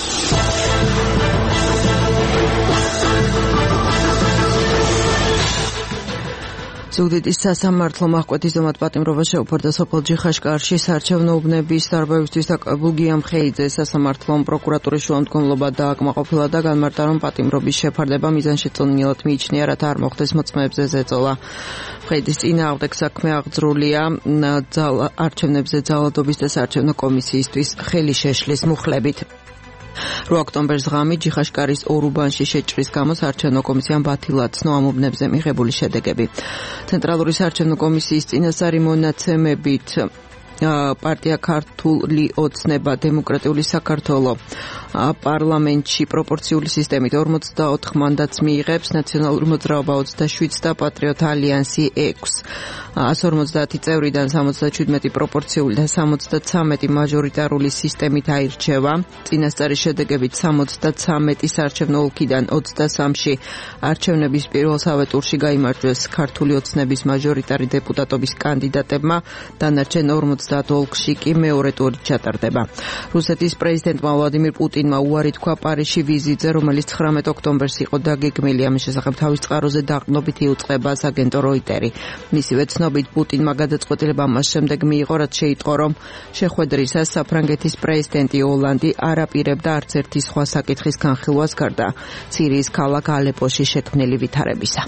ზუგდიდის სასამართლო აღკვეთის დომად პატიმრობა შეუფერდა სოფელ ჯიხაშკარში საარჩევნო უბნების დარბევისთვის დაკავებულ გიამ ხეიძეს. სასამართლომ პროკურატურის შუამდგომლობა დააკმაყოფილა და განმარტა, რომ პატიმრობის შეფარდება მიზანშეწონილად მიიჩნია, რათა არ მოხდეს მოწმეებზე ზეწოლა. ხეიძის წინააღმდეგ საქმე აღძრულია არჩევნებზე ძალადობის და საარჩევნო კომისიისთვის ხელი შეშლის მუხლებით. 8 ოქტომბერს ღამით ჯიხაშკარის ორ უბანში შეჭრის გამო საარჩევნო კომისიამ ბათილაცნო ამ უბნებზე მიღებული შედეგები. ცენტრალური საარჩევნო კომისიის წინასწარი მონაცემებით პარტია ქართული ოცნება დემოკრატიული საქართველო პარლამენტში პროპორციული სისტემით 44 მანდატს მიიღებს, ნაციონალური მოძრაობა 27 და პატრიოტ ალიანსი 6. 150 წევრიდან 77 პროპორციული და 73 მაჟორიტარული სისტემით აირჩევა. წინასწარი შედეგებით 73 საარჩევნო ოლქიდან 23-ში არჩევნების პირველსავე ტურში გაიმარჯვეს ქართული ოცნების მაჟორიტარი დეპუტატობის კანდიდატებმა, დანარჩენ 50 ოლქში კი მეორე ტური ჩატარდება. რუსეთის პრეზიდენტმა ვლადიმირ პუტინმა უარი თქვა პარიზში ვიზიტზე, რომელიც 19 ოქტომბერს იყო დაგეგმილი. ამის შესახებ თავის წყაროზე დაყრდნობით იუწყება აგენტო როიტერი. მისივე ცნობით პუტინმა გადაწყვეტილება მას შემდეგ მიიღო, რაც შეიტყო, რომ შეხვედრისას საფრანგეთის პრეზიდენტი ოლანდი არ აპირებდა არც ერთი სხვა საკითხის განხილვას გარდა სირიის ქალაქ ალეპოში შექმნილი ვითარებისა.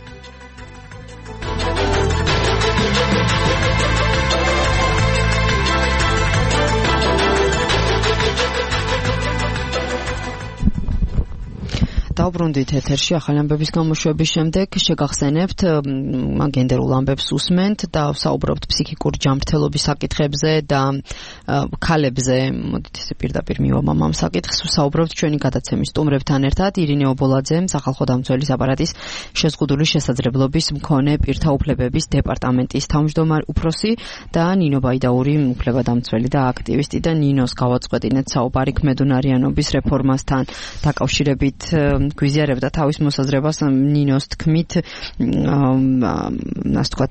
დავბრუნდით ეთერში ახალი ამბების გამოშვების შემდეგ. შეგახსენებთ, გენდერულ ამბებს უსმენთ და საუბრობთ ფსიქიკური ჯანმრთელობის საკითხებზე და ქალებზე. მოდით ესე პირდაპირ მივამამ ამ საკითხს. საუბრობთ ჩვენი გადაცემის სტუმრებთან ერთად. ირინე ობოლაძე, სახალხო დამცველის აპარატის შეზღუდული შესაძლებლობის მქონე პირთა უფლებების დეპარტამენტის თავმჯდომარე უფროსი და ნინო ბაიდაური, უფლებადამცველი და აქტივისტი. და ნინოს გავაწყვეტინეთ საუბარი ქმედუნარიანობის რეფორმასთან დაკავშირებით. გვიზიარებდა თავის მოსაზრებას. ნინოს თქმით, ასე ვთქვათ,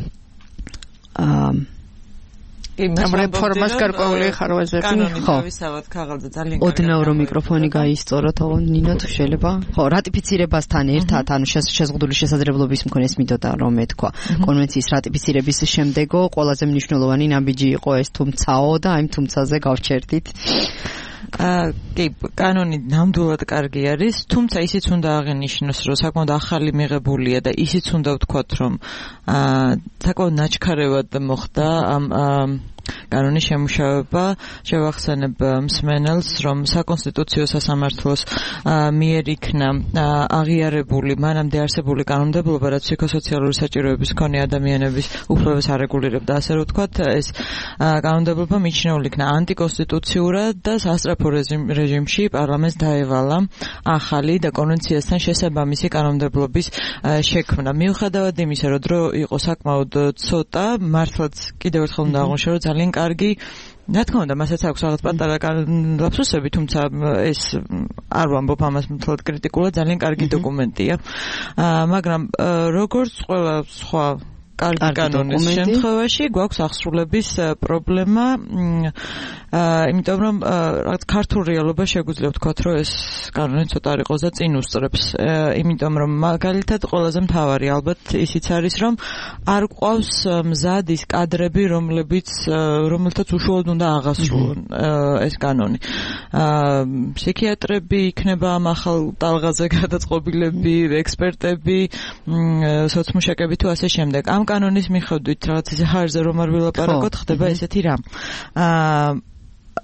იმ რეფორმას გარკვეული ხარვეზები. ხო, თავისავად ქაღალდა ძალიან კარგი. ოდნავ რომ მიკროფონი გაისწოროთ, ნინო თუ შეიძლება. ხო, რატიფიცირებასთან ერთად, ანუ შეზღუდული შესაძლებლობის მქონეს მიდოდა რომ ეთქვა. კონვენციის რატიფიცირების შემდეგო ყველაზე მნიშვნელოვანი ნაბიჯი იყო ეს თუმცაო და აი თუმცაზე გავჩერდით. კი, კანონი ნამდვილად კარგი არის, თუმცა ისიც უნდა აღინიშნოს, რომ საკმაოდ ახალი მიღებულია და ისიც უნდა ვთქვათ, რომ საკმაოდ ნაჩქარევად მოხდა ამ კანონის შემუშავება. შევახსენებ მსმენელს, რომ საკონსტიტუციო სასამართლოს მიერ იქნა აღიარებული მანამდე არსებული კანონმდებლობა, რაც ფსიქოსოციალური საჭიროების მქონე ადამიანების უფლებებს არეგულირებდა. ასე რომ ვთქვათ, ეს კანონმდებლობა მიჩნეული იქნა ანტიკონსტიტუციურად და სასწრაფო რეჟიმში პარლამენტს დაევალა ახალი და კონვენციასთან შესაბამისი კანონმდებლობის შექმნა. მიუხედავად იმისა, რომ დრო იყო საკმაოდ ცოტა, მართლაც კიდევ ერთხელ უნდა აღვნიშნო, რომ ძალიან კარგი, რა თქმა უნდა, მასაც აქვს რაღაც პატარა ლაფსუსები, თუმცა ეს არ ვამბობ ამას მთლად კრიტიკულად, ძალიან კარგი დოკუმენტია. მაგრამ როგორც ყველა სხვა კარგი კანონის შემთხვევაში გვაქვს აღსრულების პრობლემა, იმიტომ რომ რაღაც ქართულ რეალობა შეგვიძლია ვთქვათ, რომ ეს კანონი ცოტა არ იყოს და წინ უსწრებს. იმიტომ რომ მაგალითად ყველაზე მთავარი ალბათ ისიც არის, რომ არ გვყავს მზად ის კადრები, რომელთაც უშუალოდ უნდა აღასრულონ ეს კანონი. ფსიქიატრები იქნება ამ ახალ ტალღაზე გადაწყობილები, ექსპერტები, სოციმუშაკები თუ ასე შემდეგ. ამ კანონის მიხედვით რაღაც ისე ჰაერზე რომ არ ვილაპარაკოთ, ხდება ესეთი რამ.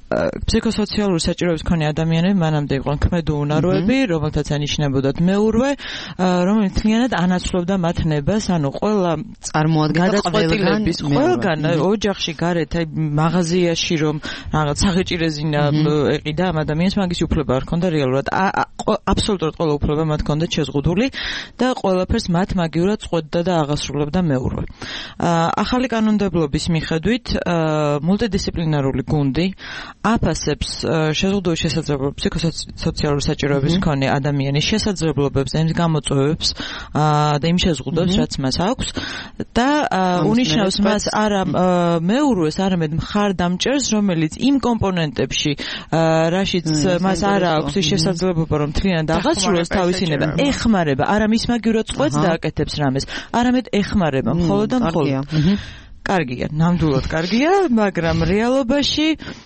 ფსიქოსოციალური საჭიროების მქონე ადამიანები მანამდე იყვნენ ქმედუნაროები, რომელთაც ანიშნებოდათ მეურვე, რომელიც მთლიანად ანაცვლებდა მათ ნებას, ანუ ყველა წარმოადგენდა ყველგან ოჯახში გარეთ, აი მაღაზიაში რომ რაღაც საღეჭირეზინა ეყიდა ამ ადამიანს, მაგის უფლება არ ჰქონდა რეალურად. აბსოლუტურად ყველა უფლება მათ ჰქონდათ შეზღუდული და ყველაფერს მათ მაგივრად წყვეტდა და აღასრულებდა მეურვე. ახალი კანონმდებლობის მიხედვით მულტიდისციპლინარული გუნდი აფასებს შეზღუდული შესაძლებლობებს ფსიქოსოციალური საჭიროების მქონე ადამიანის შესაძლებლობებს და იმ გამოწვევებს და იმ შეზღუდვებს, რაც მას აქვს და უნიშნავს მას არა მეურვეს, არამედ მხარდამჭერს, რომელიც იმ კომპონენტებში, რაშიც მას არ აქვს ის შესაძლებლობა, რომ მთლიანად აღასრულოს თავისი ნება, ეხმარება, არა მის მაგივრად წყვეტს და აკეთებს რამეს, არამედ ეხმარება მხოლოდ და მხოლოდ. კარგია, ნამდვილად კარგია, მაგრამ რეალობაში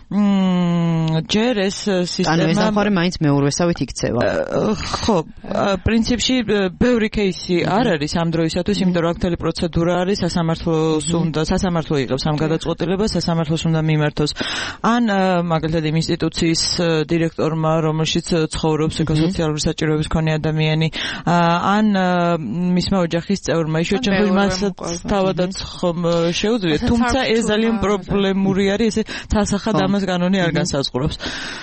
ჯერ ეს სისტემა ეს ახალი მაინც მეურვესავით იქცევა. ხო, პრინციპში ბევრი кейსი არ არის ამ დროისათვის, იმიტომ რომ აქ მთელი პროცედურა არის, სასამართლო იღებს ამ გადაწყვეტილებას, სასამართლოს უნდა მიმართოს ან მაგალითად იმ ინსტიტუციის დირექტორმა, რომელშიც ცხოვრობს ფსიქოსოციალური საჭიროების მქონე ადამიანი, ან მისმა ოჯახის წევრმა, ისე შემთხვევაში მას თავადაც ხომ თუმცა ეს ძალიან პრობლემური არის, ესე თასახად ამას კანონი არ განსაზღვრავს.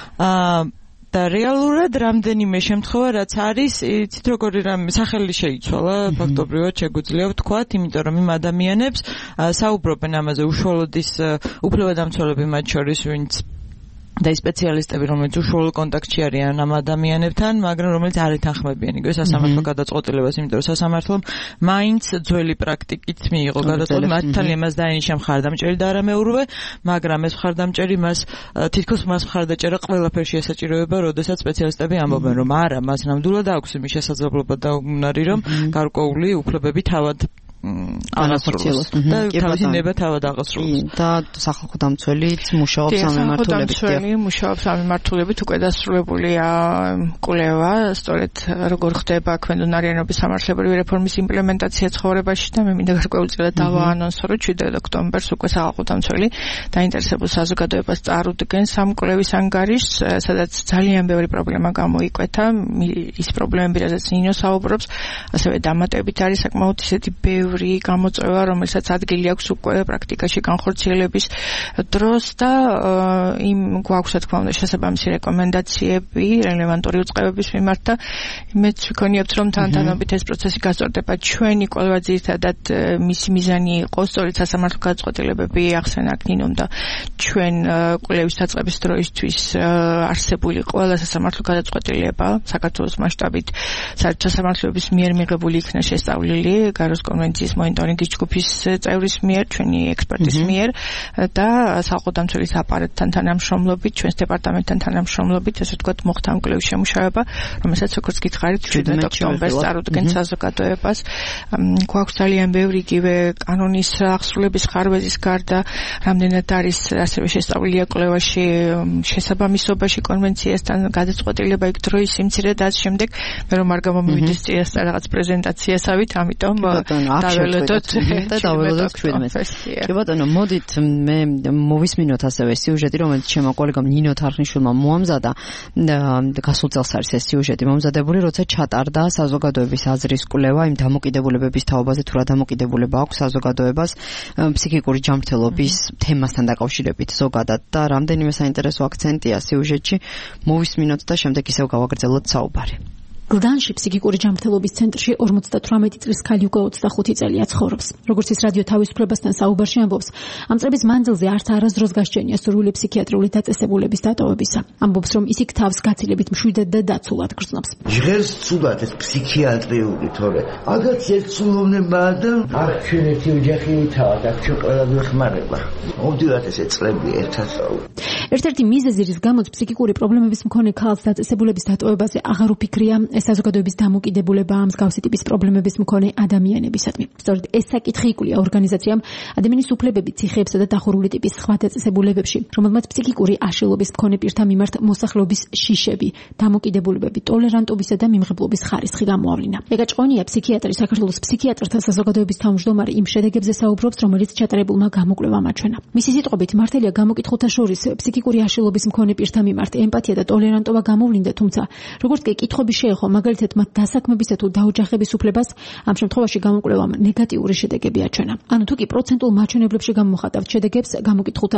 და რეალურად რამდენიმე შემთხვევა რაც არის, იცით როგორი რამე სახელი შეიცვალა, ფაქტობრივად შეგვიძლია ვთქვათ, იმიტომ რომ იმ ადამიანებს საუბრობენ ამაზე უშუალოდ ის უფლებადამცველები მათ შორის, ვინც და სპეციალისტები, რომელიც უშუალო კონტაქტში არიან ამ ადამიანებთან, მაგრამ რომელიც არ ეთანხმებიან იგივე სასამართლო გადაწყვეტილებას, იმიტომ რომ სასამართლომ მაინც ძველი პრაქტიკით მიიღო გადაწყვეტილება, მათთან იმას დაენიშნა მხარდამჭერი და არა მეურვე, მაგრამ ეს მხარდამჭერი მას თითქოს მას მხარდაჭერა ყველაფერში ესაჭიროება, როდესაც სპეციალისტები ამბობენ, რომ არა, მას ნამდვილად აქვს იმის შესაძლებლობა და უნარი, რომ გარკვეული უფლებები თავად აღასრულოს და თავისი ნება თავად აღასრულოს. და სახალხო დამცველიც მუშაობს ამ მიმართულებით. მუშაობს ამ მიმართულებით, უკვე დასრულებულია კვლევა, სწორედ როგორ ხდება ქმედუნარიანობის სამართლებრივი რეფორმის იმპლემენტაცია ცხოვრებაში და მე მინდა გარკვეულწილად დავაანონსო, რომ 7 ოქტომბერს უკვე სახალხო დამცველი დაინტერესებულ საზოგადოებას წარუდგენს ამ კვლევის ანგარიშს, სადაც ძალიან ბევრი პრობლემა გამოიკვეთა, ის პრობლემები, რაზეც ნინო საუბრობს, ასევე დამატებით არის საკმაოდ ისეთი გამოწვევა, რომელსაც ადგილი აქვს უკვე პრაქტიკაში განხორციელების დროს და იმ გვაქვს რა თქმა უნდა შესაბამისი რეკომენდაციები რელევანტური უწყებების მიმართ და მეც ვიქონიებთ რომ თანამედროვე ეს პროცესი გასწორდება. ჩვენი კვლევა ძირითადად მისი მიზანი იყო სწორედ სასამართლო გადაწყვეტილებები ახსენა ნინომ და ჩვენ კვლევის დაწყების დროისთვის არსებული ყველა სასამართლო გადაწყვეტილება საქართველოს მასშტაბით საერთო სასამართლოების მიერ მიღებული იქნა შესწავლილი გაროს კონვენციის მონიტორინგის ჯგუფის წევრის მიერ, ჩვენი ექსპერტის მიერ და სახალხო დამცველის აპარატთან თანამშრომლობით, ჩვენს დეპარტამენტთან თანამშრომლობით, ესე ვთქვათ, მოხდა ამ კვლევის შემუშავება, რომელსაც როგორც გითხარით, 7 ოქტომბერს წარუდგენს საზოგადოებას. გვაქვს ძალიან ბევრი იგივე კანონის აღსრულების ხარვეზის გარდა, რამდენად არის ასევე შესწავლილია კვლევაში შესაბამისობაში კონვენციასთან გადაწყვეტილება იქ დროის სიმცირე და ამ შემდეგ, მე რომ არ გამომივიდეს წიას რაღაც პრეზენტაციასავით, ამიტომ დაველოდოთ 17-ს. კი ბატონო, მოდით მე მოვისმინოთ ასევე სიუჟეტი, რომელიც ჩემო კოლეგამ ნინო თარხნიშვილმა მოამზადა. გასულ წელს არის ეს სიუჟეტი მომზადებული, როცა ჩატარდა საზოგადოების აზრის კვლევა იმ დამოკიდებულებების თაობაზე, თუ რა დამოკიდებულება აქვს საზოგადოებას ფსიქიკური ჯანმრთელობის თემასთან დაკავშირებით ზოგადად და რამდენიმე საინტერესო აქცენტია სიუჟეტში. მოვისმინოთ და შემდეგ ისევ გავაგრძელოთ საუბარი. გლდანში ფსიქიკური ჯანმრთელობის ცენტრში 58 წლის ქალი უკვე 25 წელია ცხოვრობს. როგორც ის რადიო თავისუფლებასთან საუბარში ამბობს, ამ წლების მანძილზე არც არასდროს გასჭენია სურვილი ფსიქიატრიული დაწესებულების დატოვებისა. ამბობს, რომ ის იქ თავს გაცილებით მშვიდად და დაცულად გრძნობს. ჟღერს ცუდად ეს ფსიქიატრიული, თორე აგაც ერთსულოვნებაა და აქ ჩვენ ერთი ოჯახი თავად, აქ ჩვენ ყველა გვეხმარება. მოვდივართ ესე წლები ერთად. ერთ-ერთი მიზეზი, რის გამოც ფსიქიკური პრობლემების მქონე ქალს დაწესებულების დატოვებაზე აღარ უფიქრია საზოგადოების დამოკიდებულება ამ მსგავსი ტიპის პრობლემების მქონე ადამიანებისადმი. სწორედ ეს საკითხი იკვლია ორგანიზაციამ ადამიანის უფლებები ციხეებსა და დახურული ტიპის სხვა დაწესებულებებში, რომელმაც ფსიქიკური აშლილობის მქონე პირთა მიმართ მოსახლეობის შიშები, დამოკიდებულებები, ტოლერანტობისა და მიმღებლობის ხარისხი გამოავლინა. ეგა ჭყონია ფსიქიატრი, საქართველოს ფსიქიატრთა საზოგადოების თავმჯდომარე იმ შედეგებზე საუბრობს, რომელიც ჩატარებულმა გამოკვლევამ აჩვენა. მისი სიტყვებით, მართალია გამოკითხულთა შორის ფსიქიკური აშლილობის მქონე პირთა მიმართ ემპათია და ტოლერანტობა გამოვლინდა, თუმცა როგორც კი კითხვები შეეხო მაგალითად მათ დასაქმებისა თუ დაოჯახების უფლებას, ამ შემთხვევაში გამოკვლევამ ნეგატიური შედეგები აჩვენა. ანუ თუ კი პროცენტულ მაჩვენებლებში გამოვხატავთ შედეგებს, გამოკითხულთა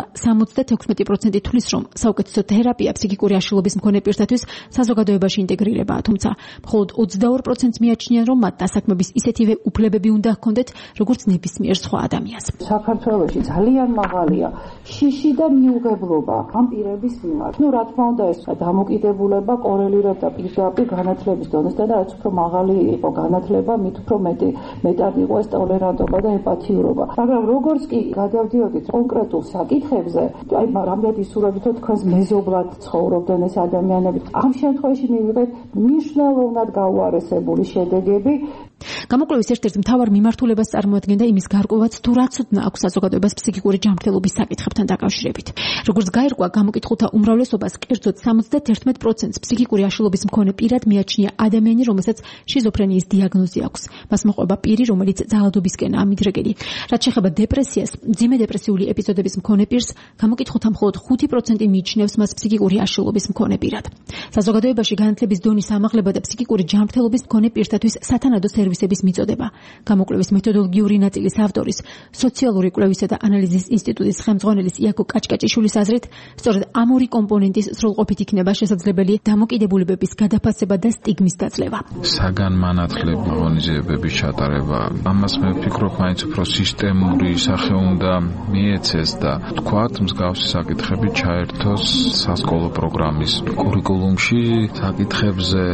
76% თვლის, რომ საუკეთესო თერაპია ფსიქიკური აშლილობის მქონე პირთათვის საზოგადოებაში ინტეგრირებაა, თუმცა მხოლოდ 22% მიაჩნიან, რომ მათ დასაქმების ისეთივე უფლებები უნდა ჰქონდეთ, როგორც ნებისმიერ სხვა ადამიანს. საქართველოში ძალიან მაღალია შიში და მიუღებლობა ამ პირების მიმართ. რა თქმა უნდა, ეს დამოკიდებულება კორელირებდა პირდაპირ განათლების დონესთან და რაც უფრო მაღალი იყო განათლება, მით უფრო მეტად იყო ეს ტოლერანტობა და ემპათიურობა. მაგრამ როგორც კი გადავდიოდით კონკრეტულ საკითხებზე, აი რამდენად ისურვებითო თქვენს მეზობლად ცხოვრობდნენ ეს ადამიანები. ამ შემთხვევაში მივიღეთ მნიშვნელოვნად გაუარესებული შედეგები. გამოკვლევის ერთ-ერთ მთავარ მიმართულებას წარმოადგენდა იმის გარკვევაც, თუ რა ცოდნა აქვს საზოგადოებას ფსიქიკური ჯანმრთელობის საკითხებთან დაკავშირებით. როგორც გაირკვა, გამოკითხულთა უმრავლესობას, კერძოდ 71%-ს ფსიქიკური აშლილობის მქონე პირად მიაჩნია ადამიანი, რომელსაც შიზოფრენიის დიაგნოზი აქვს. მას მოყვება პირი, რომელიც ძალადობისკენაა მიდრეგელი. რაც შეეხება დეპრესიას, მძიმე დეპრესიული ეპიზოდების მქონე პირს, გამოკითხულთა მხოლოდ 5% მიიჩნევს მას ფსიქიკური აშლილობის მქონე პირად. საზოგადოებაში განათლების დონის ამაღლება და ფსიქიკური ჯანმრთელობის მქონე პირთათვის სათანადო სერვისების მიწოდება. გამოკვლევის მეთოდოლოგიური ნაწილის ავტორის, სოციალური კვლევისა და ანალიზის ინსტიტუტის ხელმძღვანელის იაკო კაჭკაჭიშვილის აზრით, სწორედ ამ ორი კომპონენტის სრულყოფით იქნება შესაძლებელი დამოკიდებულებების გადაფასება და სტიგმის დაძლევა. საგანმანათლებლო ღონისძიებების ჩატარება, ამას მე ვფიქრობ, მაინც უფრო სისტემური სახე უნდა მიეცეს და თქვათ, მსგავსი საკითხები ჩაერთოს სასკოლო პროგრამის კურიკულუმში. საკითხებზე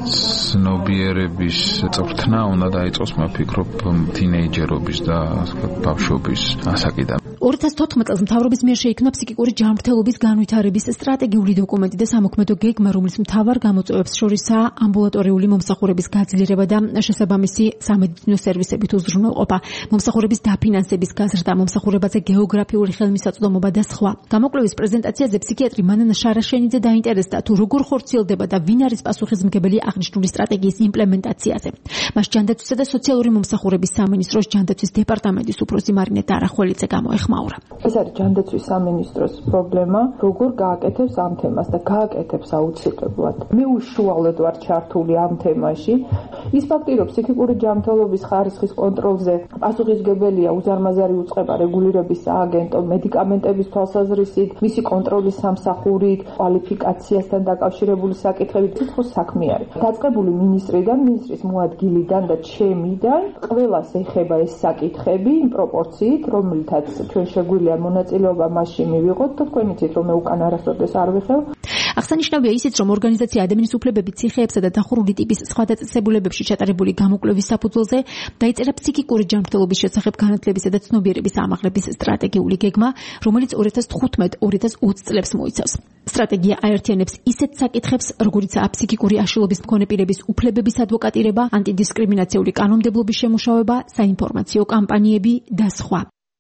ცნობიერების წვრთნა უნდა დაიწყოს, მე ვფიქრობ, თინეიჯერობის და ბავშვობის ასაკიდან. 2014 წელს მთავრობის მიერ შეიქმნა ფსიქიკური ჯანმრთელობის განვითარების სტრატეგიული დოკუმენტი და სამოქმედო გეგმა, რომლის მთავარ გამოწვევებს შორისაა ამბულატორიული მომსახურების გაძლიერება და შესაბამისი სამედიცინო სერვისებით უზრუნველყოფა, მომსახურების დაფინანსების გაზრდა, მომსახურებაზე გეოგრაფიული ხელმისაწვდომობა და სხვა. გამოკვლევის პრეზენტაციაზე ფსიქიატრი მანანა შარაშენიძე დაინტერესდა, თუ როგორ ხორციელდება და ვინ არის პასუხისმგებელი აღნიშნული სტრატეგიის იმპლემენტაციაზე. მას ჯანდაცვისა და სოციალური მომსახურების სამინისტროს ჯანდაცვის დეპარტამენტის უფროსი მარინე დარახველიძე გამოეხმაურა. ეს არის ჯანდაცვის სამინისტროს პრობლემა, როგორ გააკეთებს ამ თემას და გააკეთებს აუცილებლად. მე უშუალოდ ვარ ჩართული ამ თემაში. ის ფაქტი, რომ ფსიქიკური ჯანმრთელობის ხარისხის კონტროლზე პასუხისმგებელია უზარმაზარი უწყება რეგულირების სააგენტო, მედიკამენტების თვალსაზრისით, მისი კონტროლის სამსახურით, კვალიფიკაციასთან დაკავშირებული საკითხებით, თითქოს საქმე არის. დაწყებული მინისტრიდან, მინისტრის მოადგილიდან და ჩემიდან ყველას ეხება ეს საკითხები იმ პროპორციით, რომლითაც ჩვენ შეგვიძლია მონაწილეობა მასში მივიღოთ და თქვენ იცით, რომ მე უკან არასოდეს არ ვიხევ. აღსანიშნავია ისიც, რომ ორგანიზაცია ადამიანის უფლებები ციხეებსა და დახურული ტიპის სხვა დაწესებულებებში ჩატარებული გამოკვლევის საფუძველზე დაიწერა ფსიქიკური ჯანმრთელობის შესახებ განათლებისა და ცნობიერების ამაღლების სტრატეგიული გეგმა, რომელიც 2015-2020 წლებს მოიცავს. სტრატეგია აერთიანებს ისეთ საკითხებს, როგორიცაა ფსიქიკური აშლილობის მქონე პირების უფლებების ადვოკატირება, ანტიდისკრიმინაციული კანონმდებლობის შემუშავება, საინფორმაციო კამპანიები და სხვა.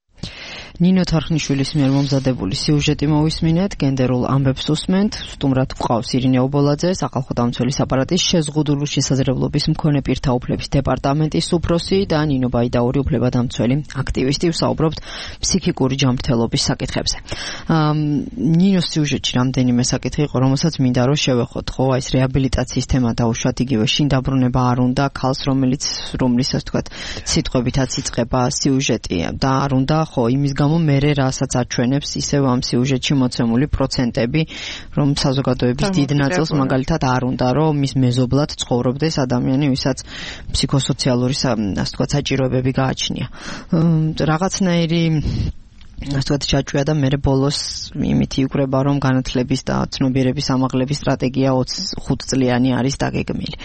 ნინო თარხნიშვილის მიერ მომზადებული სიუჟეტი მოვისმინეთ, გენდერულ ამბებს უსმენთ, სტუმრად გვყავს ირინე ობოლაძე, სახალხო დამცველის აპარატის შეზღუდული შესაძლებლობის მქონე პირთა უფლების დეპარტამენტის უფროსი და ნინო ბაიდაური უფლებადამცველი აქტივისტი. ვსაუბრობთ ფსიქიკური ჯანმრთელობის საკითხებზე. ნინოს სიუჟეტში რამდენიმე საკითხი იყო, რომელსაც მინდა რომ შევეხოთ, ხო, ეს რეაბილიტაციის თემა დაუშვათ, იგივე შინ დაბრუნება არ უნდა ქალს, რომლის ასე ვთქვათ, სიტყვებითაც იწყება სიუჟეტი და არ უნდა, ხო, იმის გამო მერე რასაც აჩვენებს ისევ ამ სიუჟეტში მოცემული პროცენტები, რომ საზოგადოების დიდ ნაწილს მაგალითად არ უნდა, რომ მის მეზობლად ცხოვრობდეს ადამიანი, ვისაც ფსიქოსოციალური ასე ვთქვათ საჭიროებები გააჩნია. რაღაცნაირი ასე ვთქვათ ჩაჭვია და მერე ბოლოს იმით იკვრება, რომ განათლების და ცნობიერების ამაღლების სტრატეგია 25 წლიანი არის დაგეგმილი.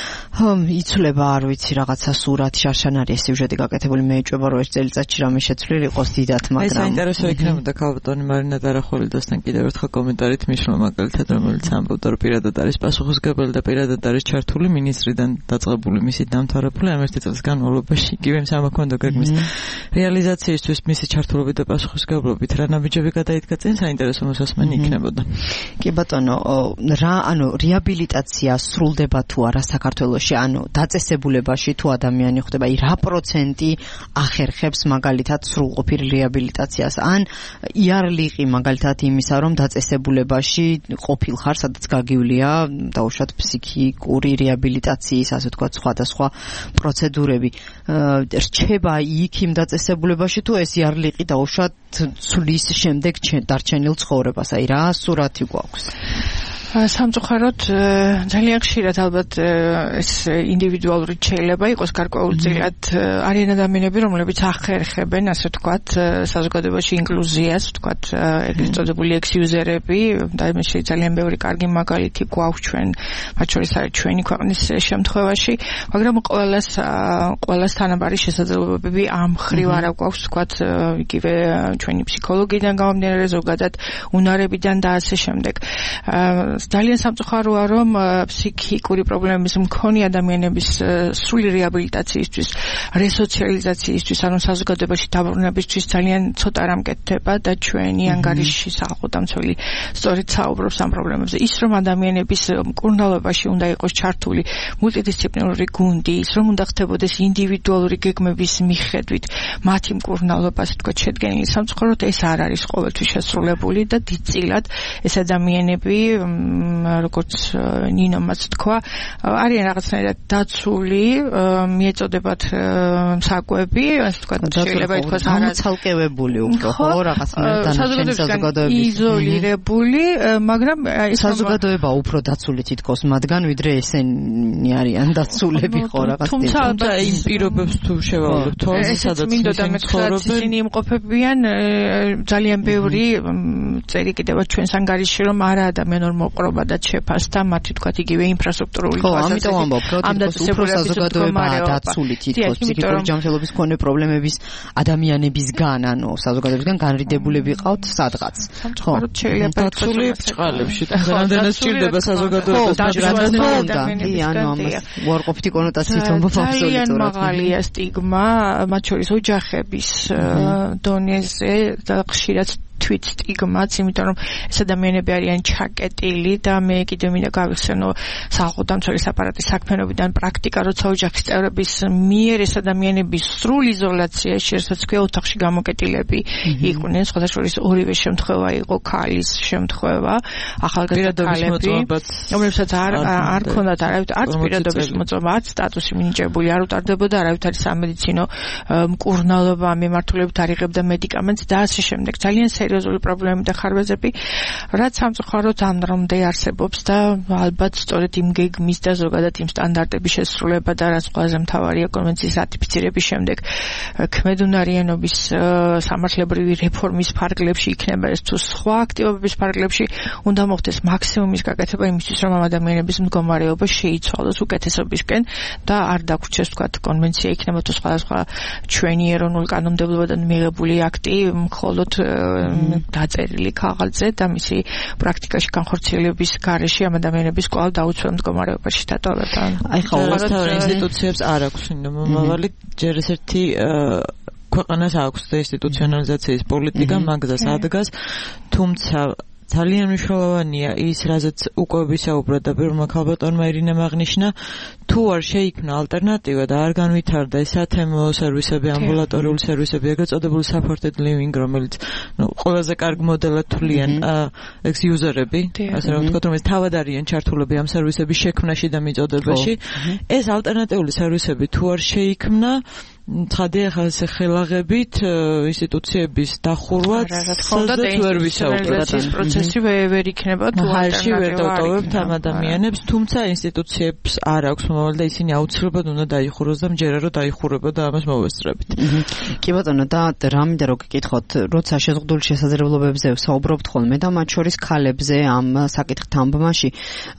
იცვლება, არ ვიცი, რაღაცა სურათი შარშანარია სიუჟეტი გაკეთებული, მე ეჭვება, რომ ეს წელიწადში რამე შეცვლილი იყოს დიდად, მაგრამ საინტერესო იქნებოდა ქალბატონი მარინა დარახველიძესთან კიდევ ერთხელ კომენტარით მისვლა, მაგალითად, რომელიც ამბობდა, რომ პირადად არის პასუხისმგებელი და პირადად არის ჩართული მინისტრიდან დაწყებული მისი დამთავრებული ამ ერთი წლის განმავლობაში, იგივე სამოქმედო გეგმის რეალიზაციისთვის მისი ჩართულობით და პასუხისმგებლობით რა ნაბიჯები გადაიდგა წინ, საინტერესო მოსასმენი იქნებოდა. კი ბატონო, რა, რეაბილიტაცია სრულდება თუ არა საქართველოში? სფეროში, ანუ დაწესებულებაში თუ ადამიანი ხდება, რა პროცენტი ახერხებს მაგალითად სრულყოფილ რეაბილიტაციას, ან იარლიყი მაგალითად იმისა, რომ დაწესებულებაში ყოფილ ხარ, სადაც გაგივლია დაუშვათ ფსიქიკური რეაბილიტაციის, ასე ვთქვათ, სხვადასხვა პროცედურები. რჩება იქ იმ დაწესებულებაში თუ ეს იარლიყი დაუშვათ ცulis შემდეგ დარჩენილ ცხოვრებას, აი რა სურათი გვაქვს? სამწუხაროდ ძალიან ხშირად ალბათ ეს ინდივიდუალური შეიძლება იყოს გარკვეულწილად არიან ადამიანები, რომლებიც ახერხებენ, ასე ვთქვათ, საზოგადოებაში ინკლუზიას, ვთქვათ, ეგრეთ წოდებული ექს-იუზერები და იმაში ძალიან ბევრი კარგი მაგალითი გვაქვს ჩვენ, მათ შორის არის ჩვენი ქვეყნის შემთხვევაში, მაგრამ ყველას თანაბარი შესაძლებლობები ამ ხრივ არა გვაქვს, ვთქვათ, იგივე ჩვენი ფსიქოლოგიდან გამომდინარე, ზოგადად უნარებიდან და ასე შემდეგ. ძალიან სამწუხაროა, რომ ფსიქიკური პრობლემების მქონე ადამიანების სრული რეაბილიტაციისთვის, რესოციალიზაციისთვის, ანუ საზოგადოებაში დაბრუნებისთვის ძალიან ცოტა რამ კეთდება და ჩვენი ანგარიში სახელმწიფო სწორედ საუბრობს ამ პრობლემებზე. ის რომ ადამიანების მკურნალობაში უნდა იყოს ჩართული მულტიდისციპლინარული გუნდი, ის რომ უნდა ხდებოდეს ინდივიდუალური გეგმების მიხედვით მათი მკურნალობა, ასე ვთქვათ, შედგენილი, სამწუხაროდ ეს არ არის ყოველთვის შესრულებული და დიდწილად ეს ადამიანები როგორც ნინომაც თქვა, არიან რაღაცნაირად დაცული, მიეწოდებათ საკვები, ასე ვთქვათ, შეიძლება ითქვას გამოცალკევებული უფრო, ხო, რაღაცნაირად დანარჩენი საზოგადოების იზოლირებული, მაგრამ საზოგადოება უფრო დაცული თითქოს მათგან, ვიდრე ესენი არიან დაცულები, ხო, რაღაც თუმცა იმ პირობებს თუ შევავლობთ, სადაც ისინი იმყოფებიან, ძალიან ბევრი წერი კიდევ ჩვენს ანგარიშში, რომ არა ადამიანურ მოყრობადაც შეფასდა მათი თქვათ იგივე ინფრასტრუქტურული ხო, ამიტომ ამბობ, რომ უფრო საზოგადოებაა დაცული თითქოს ფსიქიკური ჯანმრთელობის მქონე პრობლემების ადამიანებისგან, ანუ საზოგადოებისგან განრიდებულები ყავთ სადღაც. ხო, შეიძლება დაცული ბრწყალებში. რამდენად სჭირდება საზოგადოებას და ანუ ამას უარყოფითი კონოტაციით ამბობ აბსოლუტურად. ძალიან მაღალია სტიგმა, მათ შორის ოჯახების დონეზე და ხშირად თვით სტიგმაც, იმიტომ რომ ეს ადამიანები არიან ჩაკეტილი და მე კიდევ მინდა გავიხსენო სახელმწიფო აპარატის საქმიანობიდან პრაქტიკა, როცა ოჯახის წევრების მიერ ეს ადამიანები სრულ იზოლაციაში, ერთად ქვია ოთახში გამოკეტილები იყვნენ, სხვადასხვა ორივე შემთხვევა იყო ქალის შემთხვევა, ახალგაზრდა ქალები, რომლებსაც არ ქონდათ არც პირადობის მოწმობა, არც სტატუსი მინიჭებული, არ უტარდებოდა არავითარი სამედიცინო მკურნალობა, მიმართულებით არ იღებდა მედიკამენტს და ასე შემდეგ. ძალიან სერიოზული პრობლემები და ხარვეზები, რაც სამწუხაროდ ამრამდე არსებობს და ალბათ სწორედ იმ გეგმის და ზოგადად იმ სტანდარტების შესრულება და რაც ყველაზე მთავარია კონვენციის რატიფიცირების შემდეგ ქმედუნარიანობის სამართლებრივი რეფორმის ფარგლებში იქნება ეს თუ სხვა აქტივობების ფარგლებში უნდა მოხდეს მაქსიმუმის გაკეთება იმისთვის, რომ ამ ადამიანების მდგომარეობა შეიცვალოს უკეთესობისკენ და არ დაგვრჩეს თქვათ კონვენცია იქნება თუ სხვადასხვა ჩვენი ეროვნულ კანონმდებლობიდან მიღებული აქტი მხოლოდ დაწერილი ქაღალდზე და მისი პრაქტიკაში განხორციელების გარეშე ამ ადამიანების კვლავ დაუცველ მდგომარეობაში დატოვება. აი ხო, თავი ინსტიტუციებს არ აქვს მომავალი, ჯერ ესეთი ქვეყანას აქვს დეინსტიტუციონალიზაციის პოლიტიკა, მაგზას ადგას, თუმცა ძალიან მნიშვნელოვანია ის, რაზეც უკვე ვისაუბრა და პირველმა ქალბატონმა ირინემ აღნიშნა, თუ არ შეიქმნა ალტერნატივა და არ განვითარდა ეს სათემო სერვისები, ამბულატორიული სერვისები, ეგრეთ წოდებული supported living, რომელიც ყველაზე კარგ მოდელად თვლიან ex-user-ები, ასე რომ ვთქვათ, რომ ეს თავად არიან ჩართულები ამ სერვისების შექმნაში და მიწოდებაში, ეს ალტერნატიული სერვისები თუ არ შეიქმნა, ცხადია ხალხის ხელაღებით ინსტიტუციების დახურვა სადაც ვერ ვისაუბრებთ ეს პროცესი ვერ იქნება თუ ხალხი ვერ დავტოვებთ ამ ადამიანებს, თუმცა ინსტიტუციებს არ აქვს მომავალი და ისინი აუცილებლად უნდა დაიხუროს და მჯერა რომ დაიხურება და ამას მოვესწრებით. კი ბატონო, და რამე რო გეკითხოთ, როცა შეზღუდული შესაძლებლობებზე ვსაუბრობთ ხოლმე და მათ შორის ქალებზე ამ საკითხით ამბმაში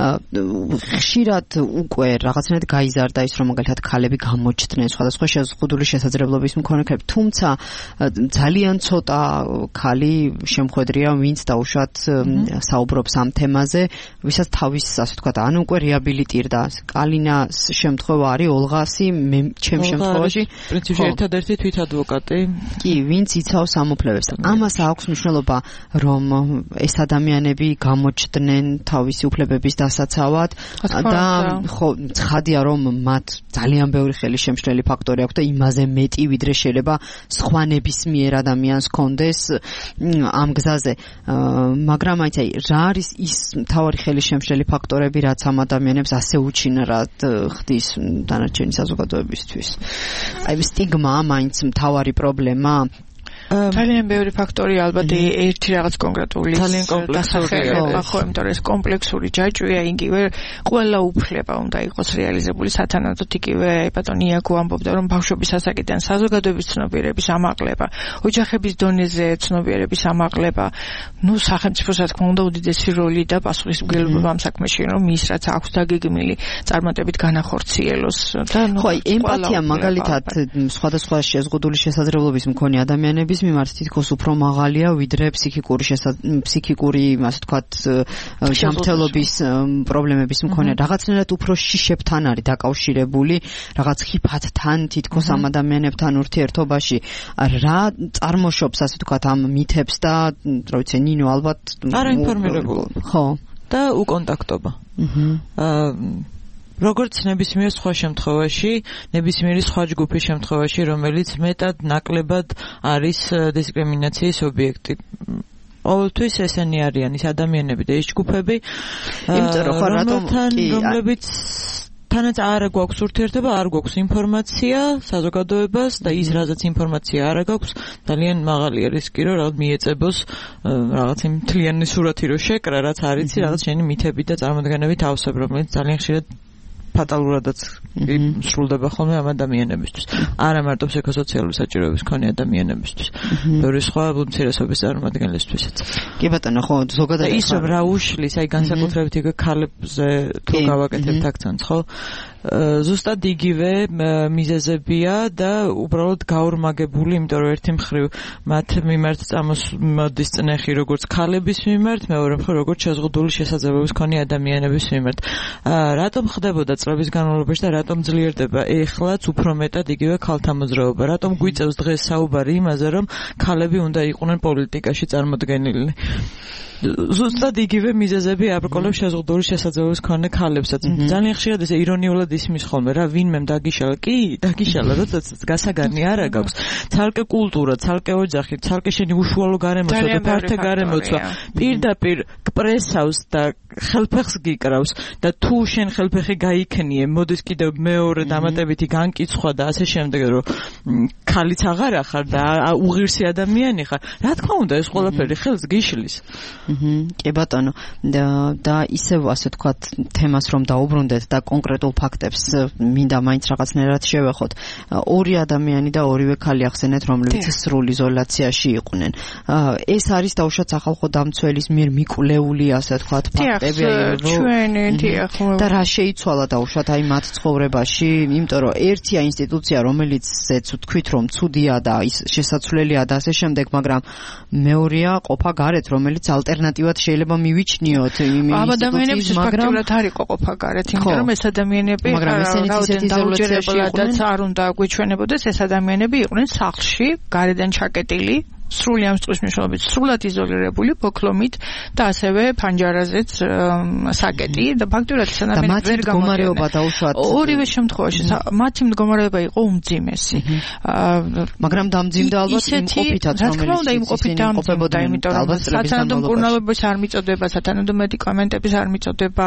ხშირად უკვე რაღაცნაირად გაიზარდა ის, რომ მაგალითად ქალები გამოჩნდნენ სხვადასხვა შეზღუდული შეზღუდული შესაძლებლობის მქონე, თუმცა ძალიან ცოტა ქალი შემხედრია, ვინც დაუშვათ საუბრობს ამ თემაზე, ვისაც თავის, ასე ვთქვათ, ან უკვე რეაბილიტირდა. კალინას შემთხვევა არის ოლღასი, ჩემ შემთხვევაში პრინციპში ერთადერთი თვითადვოკატი. კი, ვინც იცავს ამოფლევებს. ამას აქვს მნიშვნელობა, რომ ეს ადამიანები გამოჩნდნენ თავისი უფლებების დასაცავად და ხო, ცხადია, რომ მათ ძალიან ბევრი ხელისშემშლელი ფაქტორი აქვს და იმაზე მეტი, ვიდრე შეიძლება სხვა ნებისმიერ ადამიანს კონდეს ამ გზაზე. მაგრამ აი რა არის ის მთავარი ხელისშემშლელი ფაქტორები, რაც ამ ადამიანებს ასე უჩინარად ხდის დანარჩენი საზოგადოებისთვის? აი სტიგმა მაინც მთავარი პრობლემა. ძალიან ბევრი ფაქტორი, ალბათ ერთი რაღაც კონკრეტული ძალიან კომპლექსურია, ხო, იმიტომ რომ ეს კომპლექსური ჯაჭვია, იგივე ყველა უფლება უნდა იყოს რეალიზებული სათანადოდ, იგივე ბატონი იაკო ამბობდა, რომ ბავშვობის ასაკიდან საზოგადოების ცნობიერების ამაღლება, ოჯახების დონეზე ცნობიერების ამაღლება, სახელმწიფოს რა თქმა უნდა უდიდესი როლი და პასუხისმგებლობა ამ საქმეში, რომ ის რაც აქვს დაგეგმილი წარმატებით განახორციელოს და ხო, ემპათია მაგალითად სხვადასხვა შეზღუდული შესაძლებლობის მქონე ადამიანების მიმართ თითქოს უფრო მაღალია, ვიდრე ფსიქიკური, ასე ვთქვათ, ჯანმრთელობის პრობლემების მქონე. რაღაცნაირად უფრო შიშებთან არის დაკავშირებული, რაღაც ხიფათთან თითქოს ამ ადამიანებთან ურთიერთობაში. რა წარმოშობს, ასე ვთქვათ, ამ მითებს და რა ვიცი, ნინო ალბათ არაინფორმირებული. ხო. და უკონტაქტობა. როგორც ნებისმიერ სხვა შემთხვევაში, ნებისმიერი სხვა ჯგუფის შემთხვევაში, რომელიც მეტად ნაკლებად არის დისკრიმინაციის ობიექტი. ყოველთვის ესენი არიან ის ადამიანები და ის ჯგუფები, რომლებიც თანაც არ გვაქვს ურთიერთობა, არ გვაქვს ინფორმაცია საზოგადოებას და ის რაზეც ინფორმაცია არ გვაქვს, ძალიან მაღალია რისკი, რომ რაღაც მიეწებოს რაღაც იმ მთლიანი სურათი რო შეკრა, რაც არის რაღაც შენი მითები და წარმოდგენები თავსებ, რომელიც ძალიან ხშირად ფატალურადაც სრულდება ხოლმე ამ ადამიანებისთვის. არა მარტო ფსიქოსოციალური საჭიროების მქონე ადამიანებისთვის. ბევრი სხვა უმცირესობის წარმომადგენლისთვისაც. კი ბატონო, ხო, ზოგადად ის რა უშლის, აი განსაკუთრებით იგივე ქალებზე თუ გავაკეთებთ აქცენტს, ხო? ზუსტად იგივე მიზეზებია და უბრალოდ გაორმაგებული, იმიტომ რომ ერთი მხრივ მათ მიმართ წამოსმოდის წნეხი როგორც ქალების მიმართ, მეორე მხრივ როგორც შეზღუდული შესაძლებლობის მქონე ადამიანების მიმართ. რატომ ხდებოდა წლების განმავლობაში და რატომ ძლიერდება ეხლაც უფრო მეტად იგივე ქალთა მოძრაობა? რატომ გვიწევს დღეს საუბარი იმაზე, რომ ქალები უნდა იყვნენ პოლიტიკაში წარმოდგენილი? ზუსტად იგივე მიზეზები აბრკოლებს შეზღუდული შესაძლებლობის მქონე ქალებსაც. ძალიან ხშირად ესე ირონიულად ისმის ხოლმე რა, ვინმემ დაგიშალა, კი, დაგიშალა, როდესაც გასაგანი არა გაქვს. ცალკე კულტურა, ცალკე ოჯახი, ცალკე შენი უშუალო გარემოცვა და ფართე გარემოცვა პირდაპირ გპრესავს და ხელფეხს გიკრავს და თუ შენ ხელფეხი გაიქნიე, მოდის კიდევ მეორე დამატებითი განკიცხვა და ასე შემდეგ, რომ ქალიც აღარ ახარ და უღირსი ადამიანი ხარ. რა თქმა უნდა, ეს ყველაფერი ხელს გიშლის. კი ბატონო, და ისევ ასე ვთქვათ, თემას რომ დაუბრუნდეთ და კონკრეტულ ფაქტებს მინდა მაინც რაღაცნაირად შევეხოთ. ორი ადამიანი და ორივე ქალი ახსენეთ, რომლებიც სრულ იზოლაციაში იყვნენ. ეს არის დაუშვათ სახალხო დამცველის მიერ მიკვლეული, ასე ვთქვათ, ფაქტები, და რა შეიცვალა დაუშვათ აი მათ ცხოვრებაში, იმიტომ რომ ერთია ინსტიტუცია, რომელიცაც ვთქვით, რომ ცუდია და ის შესაძლებელია და ასე შემდეგ, მაგრამ მეორეა ყოფა გარეთ, რომელიც ალტერნატივად შეიძლება მივიჩნიოთ იმ ინსტიტუციის, მაგრამ ფაქტობრივად არ იყო ყოფა გარეთ, იმიტომ რომ ეს ადამიანები დაუჯერებლადაც არ უნდა გვეჩვენებოდეს, ეს ადამიანები იყვნენ სახლში, გარედან ჩაკეტილი, სრული ამ წყვის მნიშვნელობით სრულად იზოლირებული ბოქლომით და ასევე ფანჯარაზეც საკეტი და ფაქტობრივად ეს ადამიანები ვერ გამარჯვება დაუშვათ. ორივე შემთხვევაში მათი მდგომარეობა იყო უმძიმესი. მაგრამ დამძიმდა ალბათ იმყოფითაც, რომელიც იმყოფით დამძიმდა, იმიტომ რომ სათანადო მკურნალობის არ მიწოდება, სათანადო მედიკამენტების არ მიწოდება,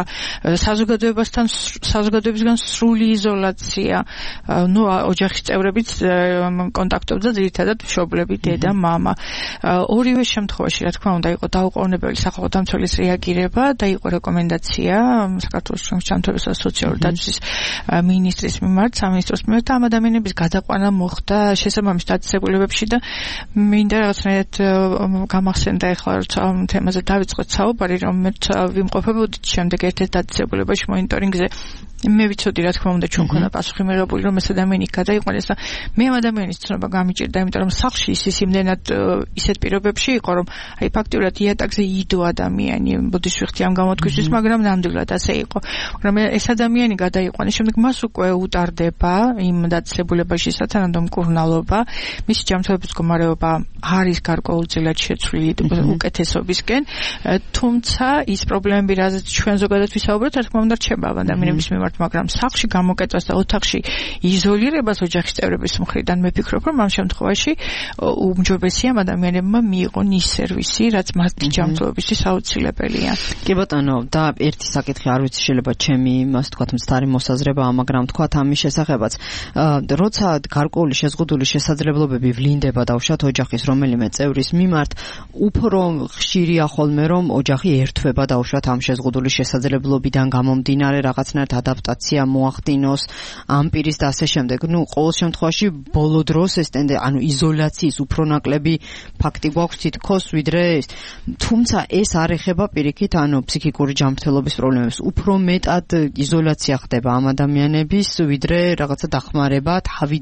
საზოგადოებისგან სრული იზოლაცია. ოჯახის წევრებიც კონტაქტობდა ძირითადად მშობლები, დედა, მამა. ორივე შემთხვევაში, რა თქმა უნდა, იყო დაუყოვნებელი სახალხო დამცველის რეაგირება და იყო რეკომენდაცია საქართველოს ჯანმრთელობის და სოციალური დაცვის მინისტრის მიმართ, სამინისტროს მიმართ ამ ადამიანების გადაყვანა მოხდა შესაბამის დაწესებულებებში და მინდა რაღაცნაირად გამახსენდა ახლა როცა ამ თემაზე დავიწყეთ საუბარი, რომ ვიმყოფებოდით შემდეგ ერთ-ერთ დაწესებულებაში მონიტორინგზე მე ვიცოდი რა თქმა უნდა ჩვენ ქონდა პასუხი მიღებული რომ ეს ადამიანი გადაიყვანეს და მე ამ ადამიანის ცნობა გამიჭირდა იმიტომ რომ სახლში ის იმდენად ისეთ პირობებში იყო რომ აი ფაქტურად იატაკზე იდო ადამიანი ბოდიშ ვიხდი ამ გამოთქვისთვის მაგრამ ნამდვილად ასე იყო მაგრამ ეს ადამიანი გადაიყვანეს შემდეგ მას უკვე უტარდება იმ დაწესებულებაში სათანადო მკურნალობა მისი ჯანმრთელობის მდგომარეობა არის გარკვეულწილად შეცვლილი უკეთესობისკენ თუმცა ის პრობლემები რაზეც ჩვენ ზოგადად ვისაუბრებთ რა თქმა უნდა რჩება ადამიანების მიმართ მაგრამ სახლში გამოკეტვას და ოთახში იზოლირებას ოჯახის წევრების მხრიდან მე ვფიქრობ რომ ამ შემთხვევაში უმჯობესია ადამიანებმა მიიღონ ის სერვისი რაც მათი ჯანმრთელობისთვის აუცილებელია. კი ბატონო და ერთი საკითხი არ ვიცი შეიძლება ჩემი იმას თქვა მცდარი მოსაზრება მაგრამ თქვა ამის შესახებაც როცა გარკვეული შეზღუდული შესაძლებლობები ვლინდება დავშათ ოჯახის რომელიმე წევრის მიმართ უფრო ხშირია ხოლმე რომ ოჯახი ერთვება დავშათ ამ შეზღუდული შესაძლებლობიდან გამომდინარე რაღაცნაირად ადაპტაცია მოახდინოს ამ პირის და ასე შემდეგ. ყოველ შემთხვევაში ბოლო დროს ეს ანუ იზოლაციის უფრო ნაკლები ფაქტი გვაქვს თითქოს ვიდრე ეს. თუმცა ეს არ ეხება პირიქით ფსიქიკური ჯანმრთელობის პრობლემებს. უფრო მეტად იზოლაცია ხდება ამ ადამიანების ვიდრე რაღაცა დახმარება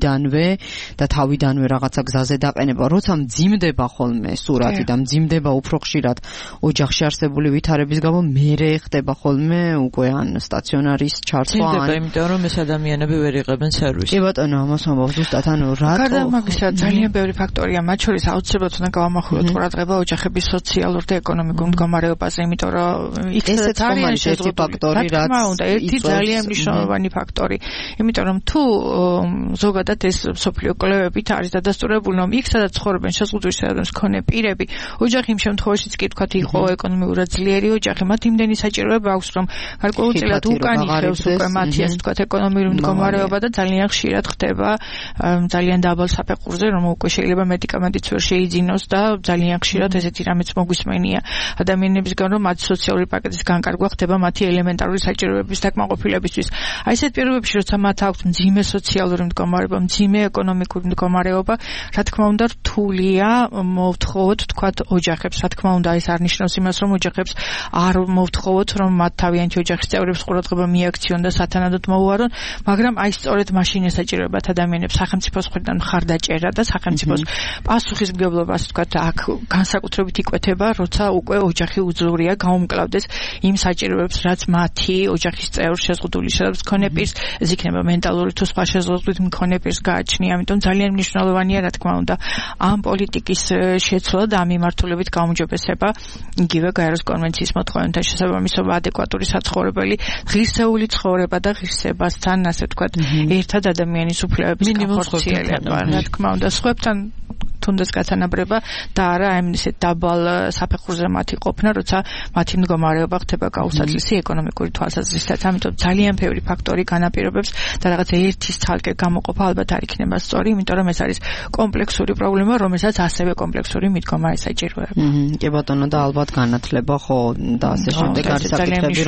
თავიდანვე რაღაცა გზაზე დაყენება. როცა მძიმდება ხოლმე სურათი და მძიმდება უფრო ხშირად ოჯახში არსებული ვითარების გამო მერე ხდება ხოლმე უკვე ან სტაციონარის ჩართვა ან იმიტომ რომ ეს ადამიანები ვერ იღებენ სერვისს. კი ბატონო, ამას ვამბობ ზუსტად რატო? გარდა მაგისა ძალიან ბევრი ფაქტორია, მათ შორის აუცილებლად უნდა გავამახვილოთ ყურადღება ოჯახების სოციალურ და ეკონომიკურ მდგომარეობაზე, იმიტომ რომ იქ ძალიან შეზღუდული ფაქტორი რაც ერთი ძალიან მნიშვნელოვანი ფაქტორი, იმიტომ რომ თუ ზოგადად ეს სოფლიო კვლევებით არის დადასტურებული, რომ იქ სადაც ცხოვრობენ შეზღუდული შეხედვების მქონე პირები, ოჯახი იმ შემთხვევაშიც კი თქვათ იყო ეკონომიკურად ძლიერი ოჯახი, მათ იმდენი საჭიროება აქვს, რომ გარკვეულწილად უკანი ხევს უკვე მათი ასე თქვათ ეკონომიკური მდგომარეობა და ძალიან ხშირად ხდება ძალიან დაბალ საფეხურზე, რომ უკვე შეიძლება მედიკამენტიც ვერ შეიძინოს და ძალიან ხშირად ესეთი რამეც მოგვისმენია ადამიანებისგან, რომ მათ სოციალური პაკეტის განკარგვა ხდება მათი ელემენტარული საჭიროებების დაკმაყოფილებისთვის. აი ესეთ პირობებში, როცა მათ აქვს მძიმე სოციალური მდგომარეობა, მძიმე ეკონომიკური მდგომარეობა, რა თქმა უნდა რთულია მოვთხოვოთ თქვათ ოჯახებს, რა თქმა უნდა ეს არ ნიშნავს იმას, რომ ოჯახებს არ მოვთხოვოთ, რომ მათ თავიანთი ოჯახის წევრებს ყურადღება მიაქციონ და სათანადოდ მოუვარონ, მაგრამ აი სწორედ მაშინ ესაჭიროებათ ადამიანებს სახელმწიფოს მხრიდან მხარდაჭერა და სახელმწიფოს პასუხისმგებლობა, ასე ვთქვათ, აქ განსაკუთრებით იკვეთება, როცა უკვე ოჯახი უძლურია გაუმკლავდეს იმ საჭიროებებს, რაც მათი ოჯახის წევრს შეზღუდული შეხედვების მქონე პირს, ეს იქნება მენტალური თუ სხვა შეზღუდული მქონე პირს გააჩნია, ამიტომ ძალიან მნიშვნელოვანია, რა თქმა უნდა, ამ პოლიტიკის შეცვლა და ამ მიმართულებით გაუმჯობესება იგივე გაეროს კონვენციის მოთხოვნათა შესაბამისობა ადეკვატური საცხოვრებელი ღირსეული ცხოვრება და ღირსებასთან, ასე ვთქვათ, ერთად ადამიანის უფლებების განხორციელება, რა თქმა უნდა, სხვებთან თუნდაც გათანაბრება და არა ამ ისეთ დაბალ საფეხურზე მათი ყოფნა, როცა მათი მდგომარეობა ხდება გაუსაძლისი ეკონომიკური თვალსაზრისით. ამიტომ ძალიან ბევრი ფაქტორი განაპირობებს და რაღაც ერთის ცალკე გამოყოფა ალბათ არ იქნება სწორი, იმიტომ რომ ეს არის კომპლექსური პრობლემა, რომელსაც ასევე კომპლექსური მიდგომა ესაჭიროება. კი ბატონო და ალბათ განათლება ხო და ასე შემდეგ არის საკითხები,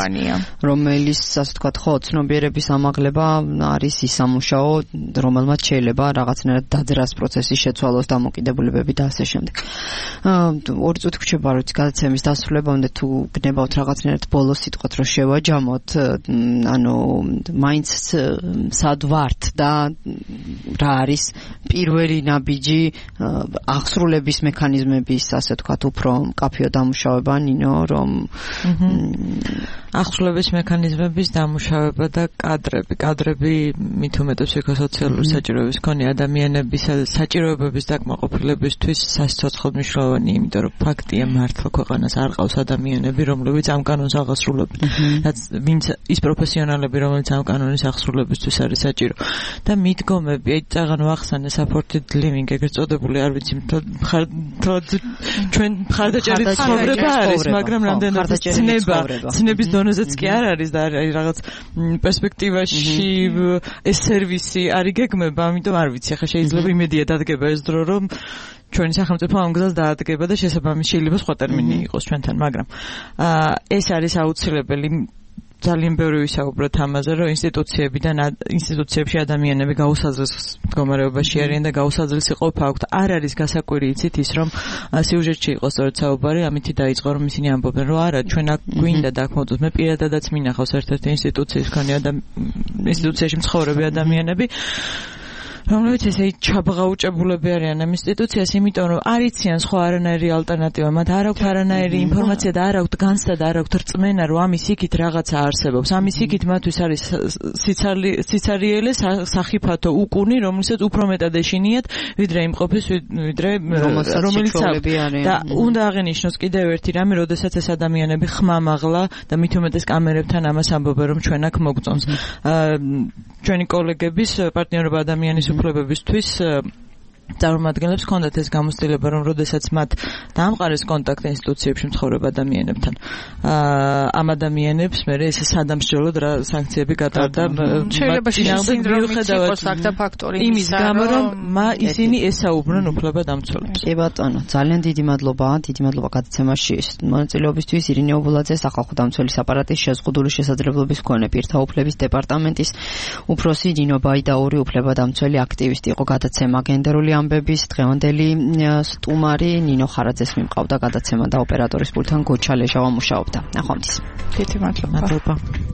რომელიც ასე ვთქვათ, ხო, ცნობიერების ამაღლება არის ის სამუშაო, რომელმაც შეიძლება რაღაცნაირად დაძრას პროცესის შეცვალოს დამოკიდებულებები და ასე შემდეგ. 2 წუთი გრჩება, რომ გადაცემის დასრულებამდე თუ გნებავთ რაღაცნაირად ბოლოს სიტყვით რომ შევაჯამოთ, მაინც სად ვართ და რა არის პირველი ნაბიჯი აღსრულების მექანიზმების, ასე ვთქვათ, უფრო მკაფიო დამუშავება, ნინო, რომ აღსრულების მექანიზმების დამუშავება და კადრები მით უმეტეს ფსიქოსოციალური საჭიროების მქონე ადამიანების საჭიროებების დაკმაყოფილებისთვის სასიცოცხლო მნიშვნელოვანი, იმიტომ რომ ფაქტია მართლა ქვეყანას არ ყავს ადამიანები, რომლებიც ამ კანონს აღასრულებენ. რაც ვინც ის პროფესიონალები, რომლებიც ამ კანონის აღსრულებისთვის არის საჭირო. და მიდგომები, აი წაღან ვახსენე supported living, ეგრეთ წოდებული, არ ვიცი, ჩვენ მხარდაჭერით ცხოვრება არის, მაგრამ რამდენად ცნების დონეზეც კი არ არის და რაღაც პერსპექტივაში ეს სერვისი არ იგეგმება, ამიტომ არ ვიცი, ახლა შეიძლება იმედია დადგება ეს დრო, რომ ჩვენი სახელმწიფო ამ გზას დაადგება და შესაბამის შეიძლება სხვა ტერმინი იყოს ჩვენთან, მაგრამ ეს არის აუცილებელი. ძალიან ბევრი ვისაუბროთ ამაზე, რომ ინსტიტუციებში ადამიანები გაუსაზრეს მდგომარეობაში არიან და გაუსაზრესი ყოფა აქვთ. არ არის გასაკვირი იცით ის, რომ სიუჟეტში იყო სწორედ საუბარი, ამითი დაიწყო, რომ ისინი ამბობენ, რომ არა, ჩვენ აქ გვინდა დაგმოწმოთ. მე პირადადაც მინახავს ერთ-ერთი ინსტიტუციის მქონე ინსტიტუციაში მცხოვრები ადამიანები, რომლებიც ესე ჩაბღაუჭებულები არიან ამ ინსტიტუციას, იმიტომ რომ არ იციან სხვა არანაირი ალტერნატივა, მათ არ აქვთ არანაირი ინფორმაცია და არ აქვთ განცდა და არ აქვთ რწმენა, რომ ამის იქით რაღაცა არსებობს. ამის იქით მათთვის არის სიცარიელე სახიფათო უკუნი, რომელსაც უფრო მეტად ეშინიათ, ვიდრე იმყოფის, ვიდრე რომელიც აქვთ. და უნდა აღინიშნოს კიდევ ერთი რამე, როდესაც ეს ადამიანები ხმამაღლა და მით უმეტეს კამერებთან ამას ამბობენ, რომ ჩვენ აქ მოგწონს. ჩვენი კოლეგების პარტნიორობა ადამიანის უფლებებისთვის წარმომადგენლებს ჰქონდათ ეს გამოცდილება, რომ როდესაც მათ დაამყარეს კონტაქტი ინსტიტუციებში მცხოვრებ ადამიანებთან, ამ ადამიანებს მე ეს სადამსჯელოდ რა სანქციები გატარდა. შეიძლება სინდრომის იყოს აქ ფაქტორი იმის გამო, რომ ისინი ესაუბრონ უფლებადამცველებს. კი ბატონო, ძალიან დიდი მადლობა გადაცემაში მონაწილეობისთვის. ირინე ობულაძე, სახალხო დამცველის აპარატის შეზღუდული შესაძლებლობის მქონე პირთა უფლების დეპარტამენტის უფროსი, ნინო ბაიდაური უფლებადამცველი აქტივისტი იყო გადაცემა გენდერული ამბების დღევანდელი სტუმარი ნინო ხარაძეს მიმყავდა გადაცემა და ოპერატორის პულტთან გოჩა ლეჟავა მუშაობდა. ნახვამდის. დიდი მადლობა.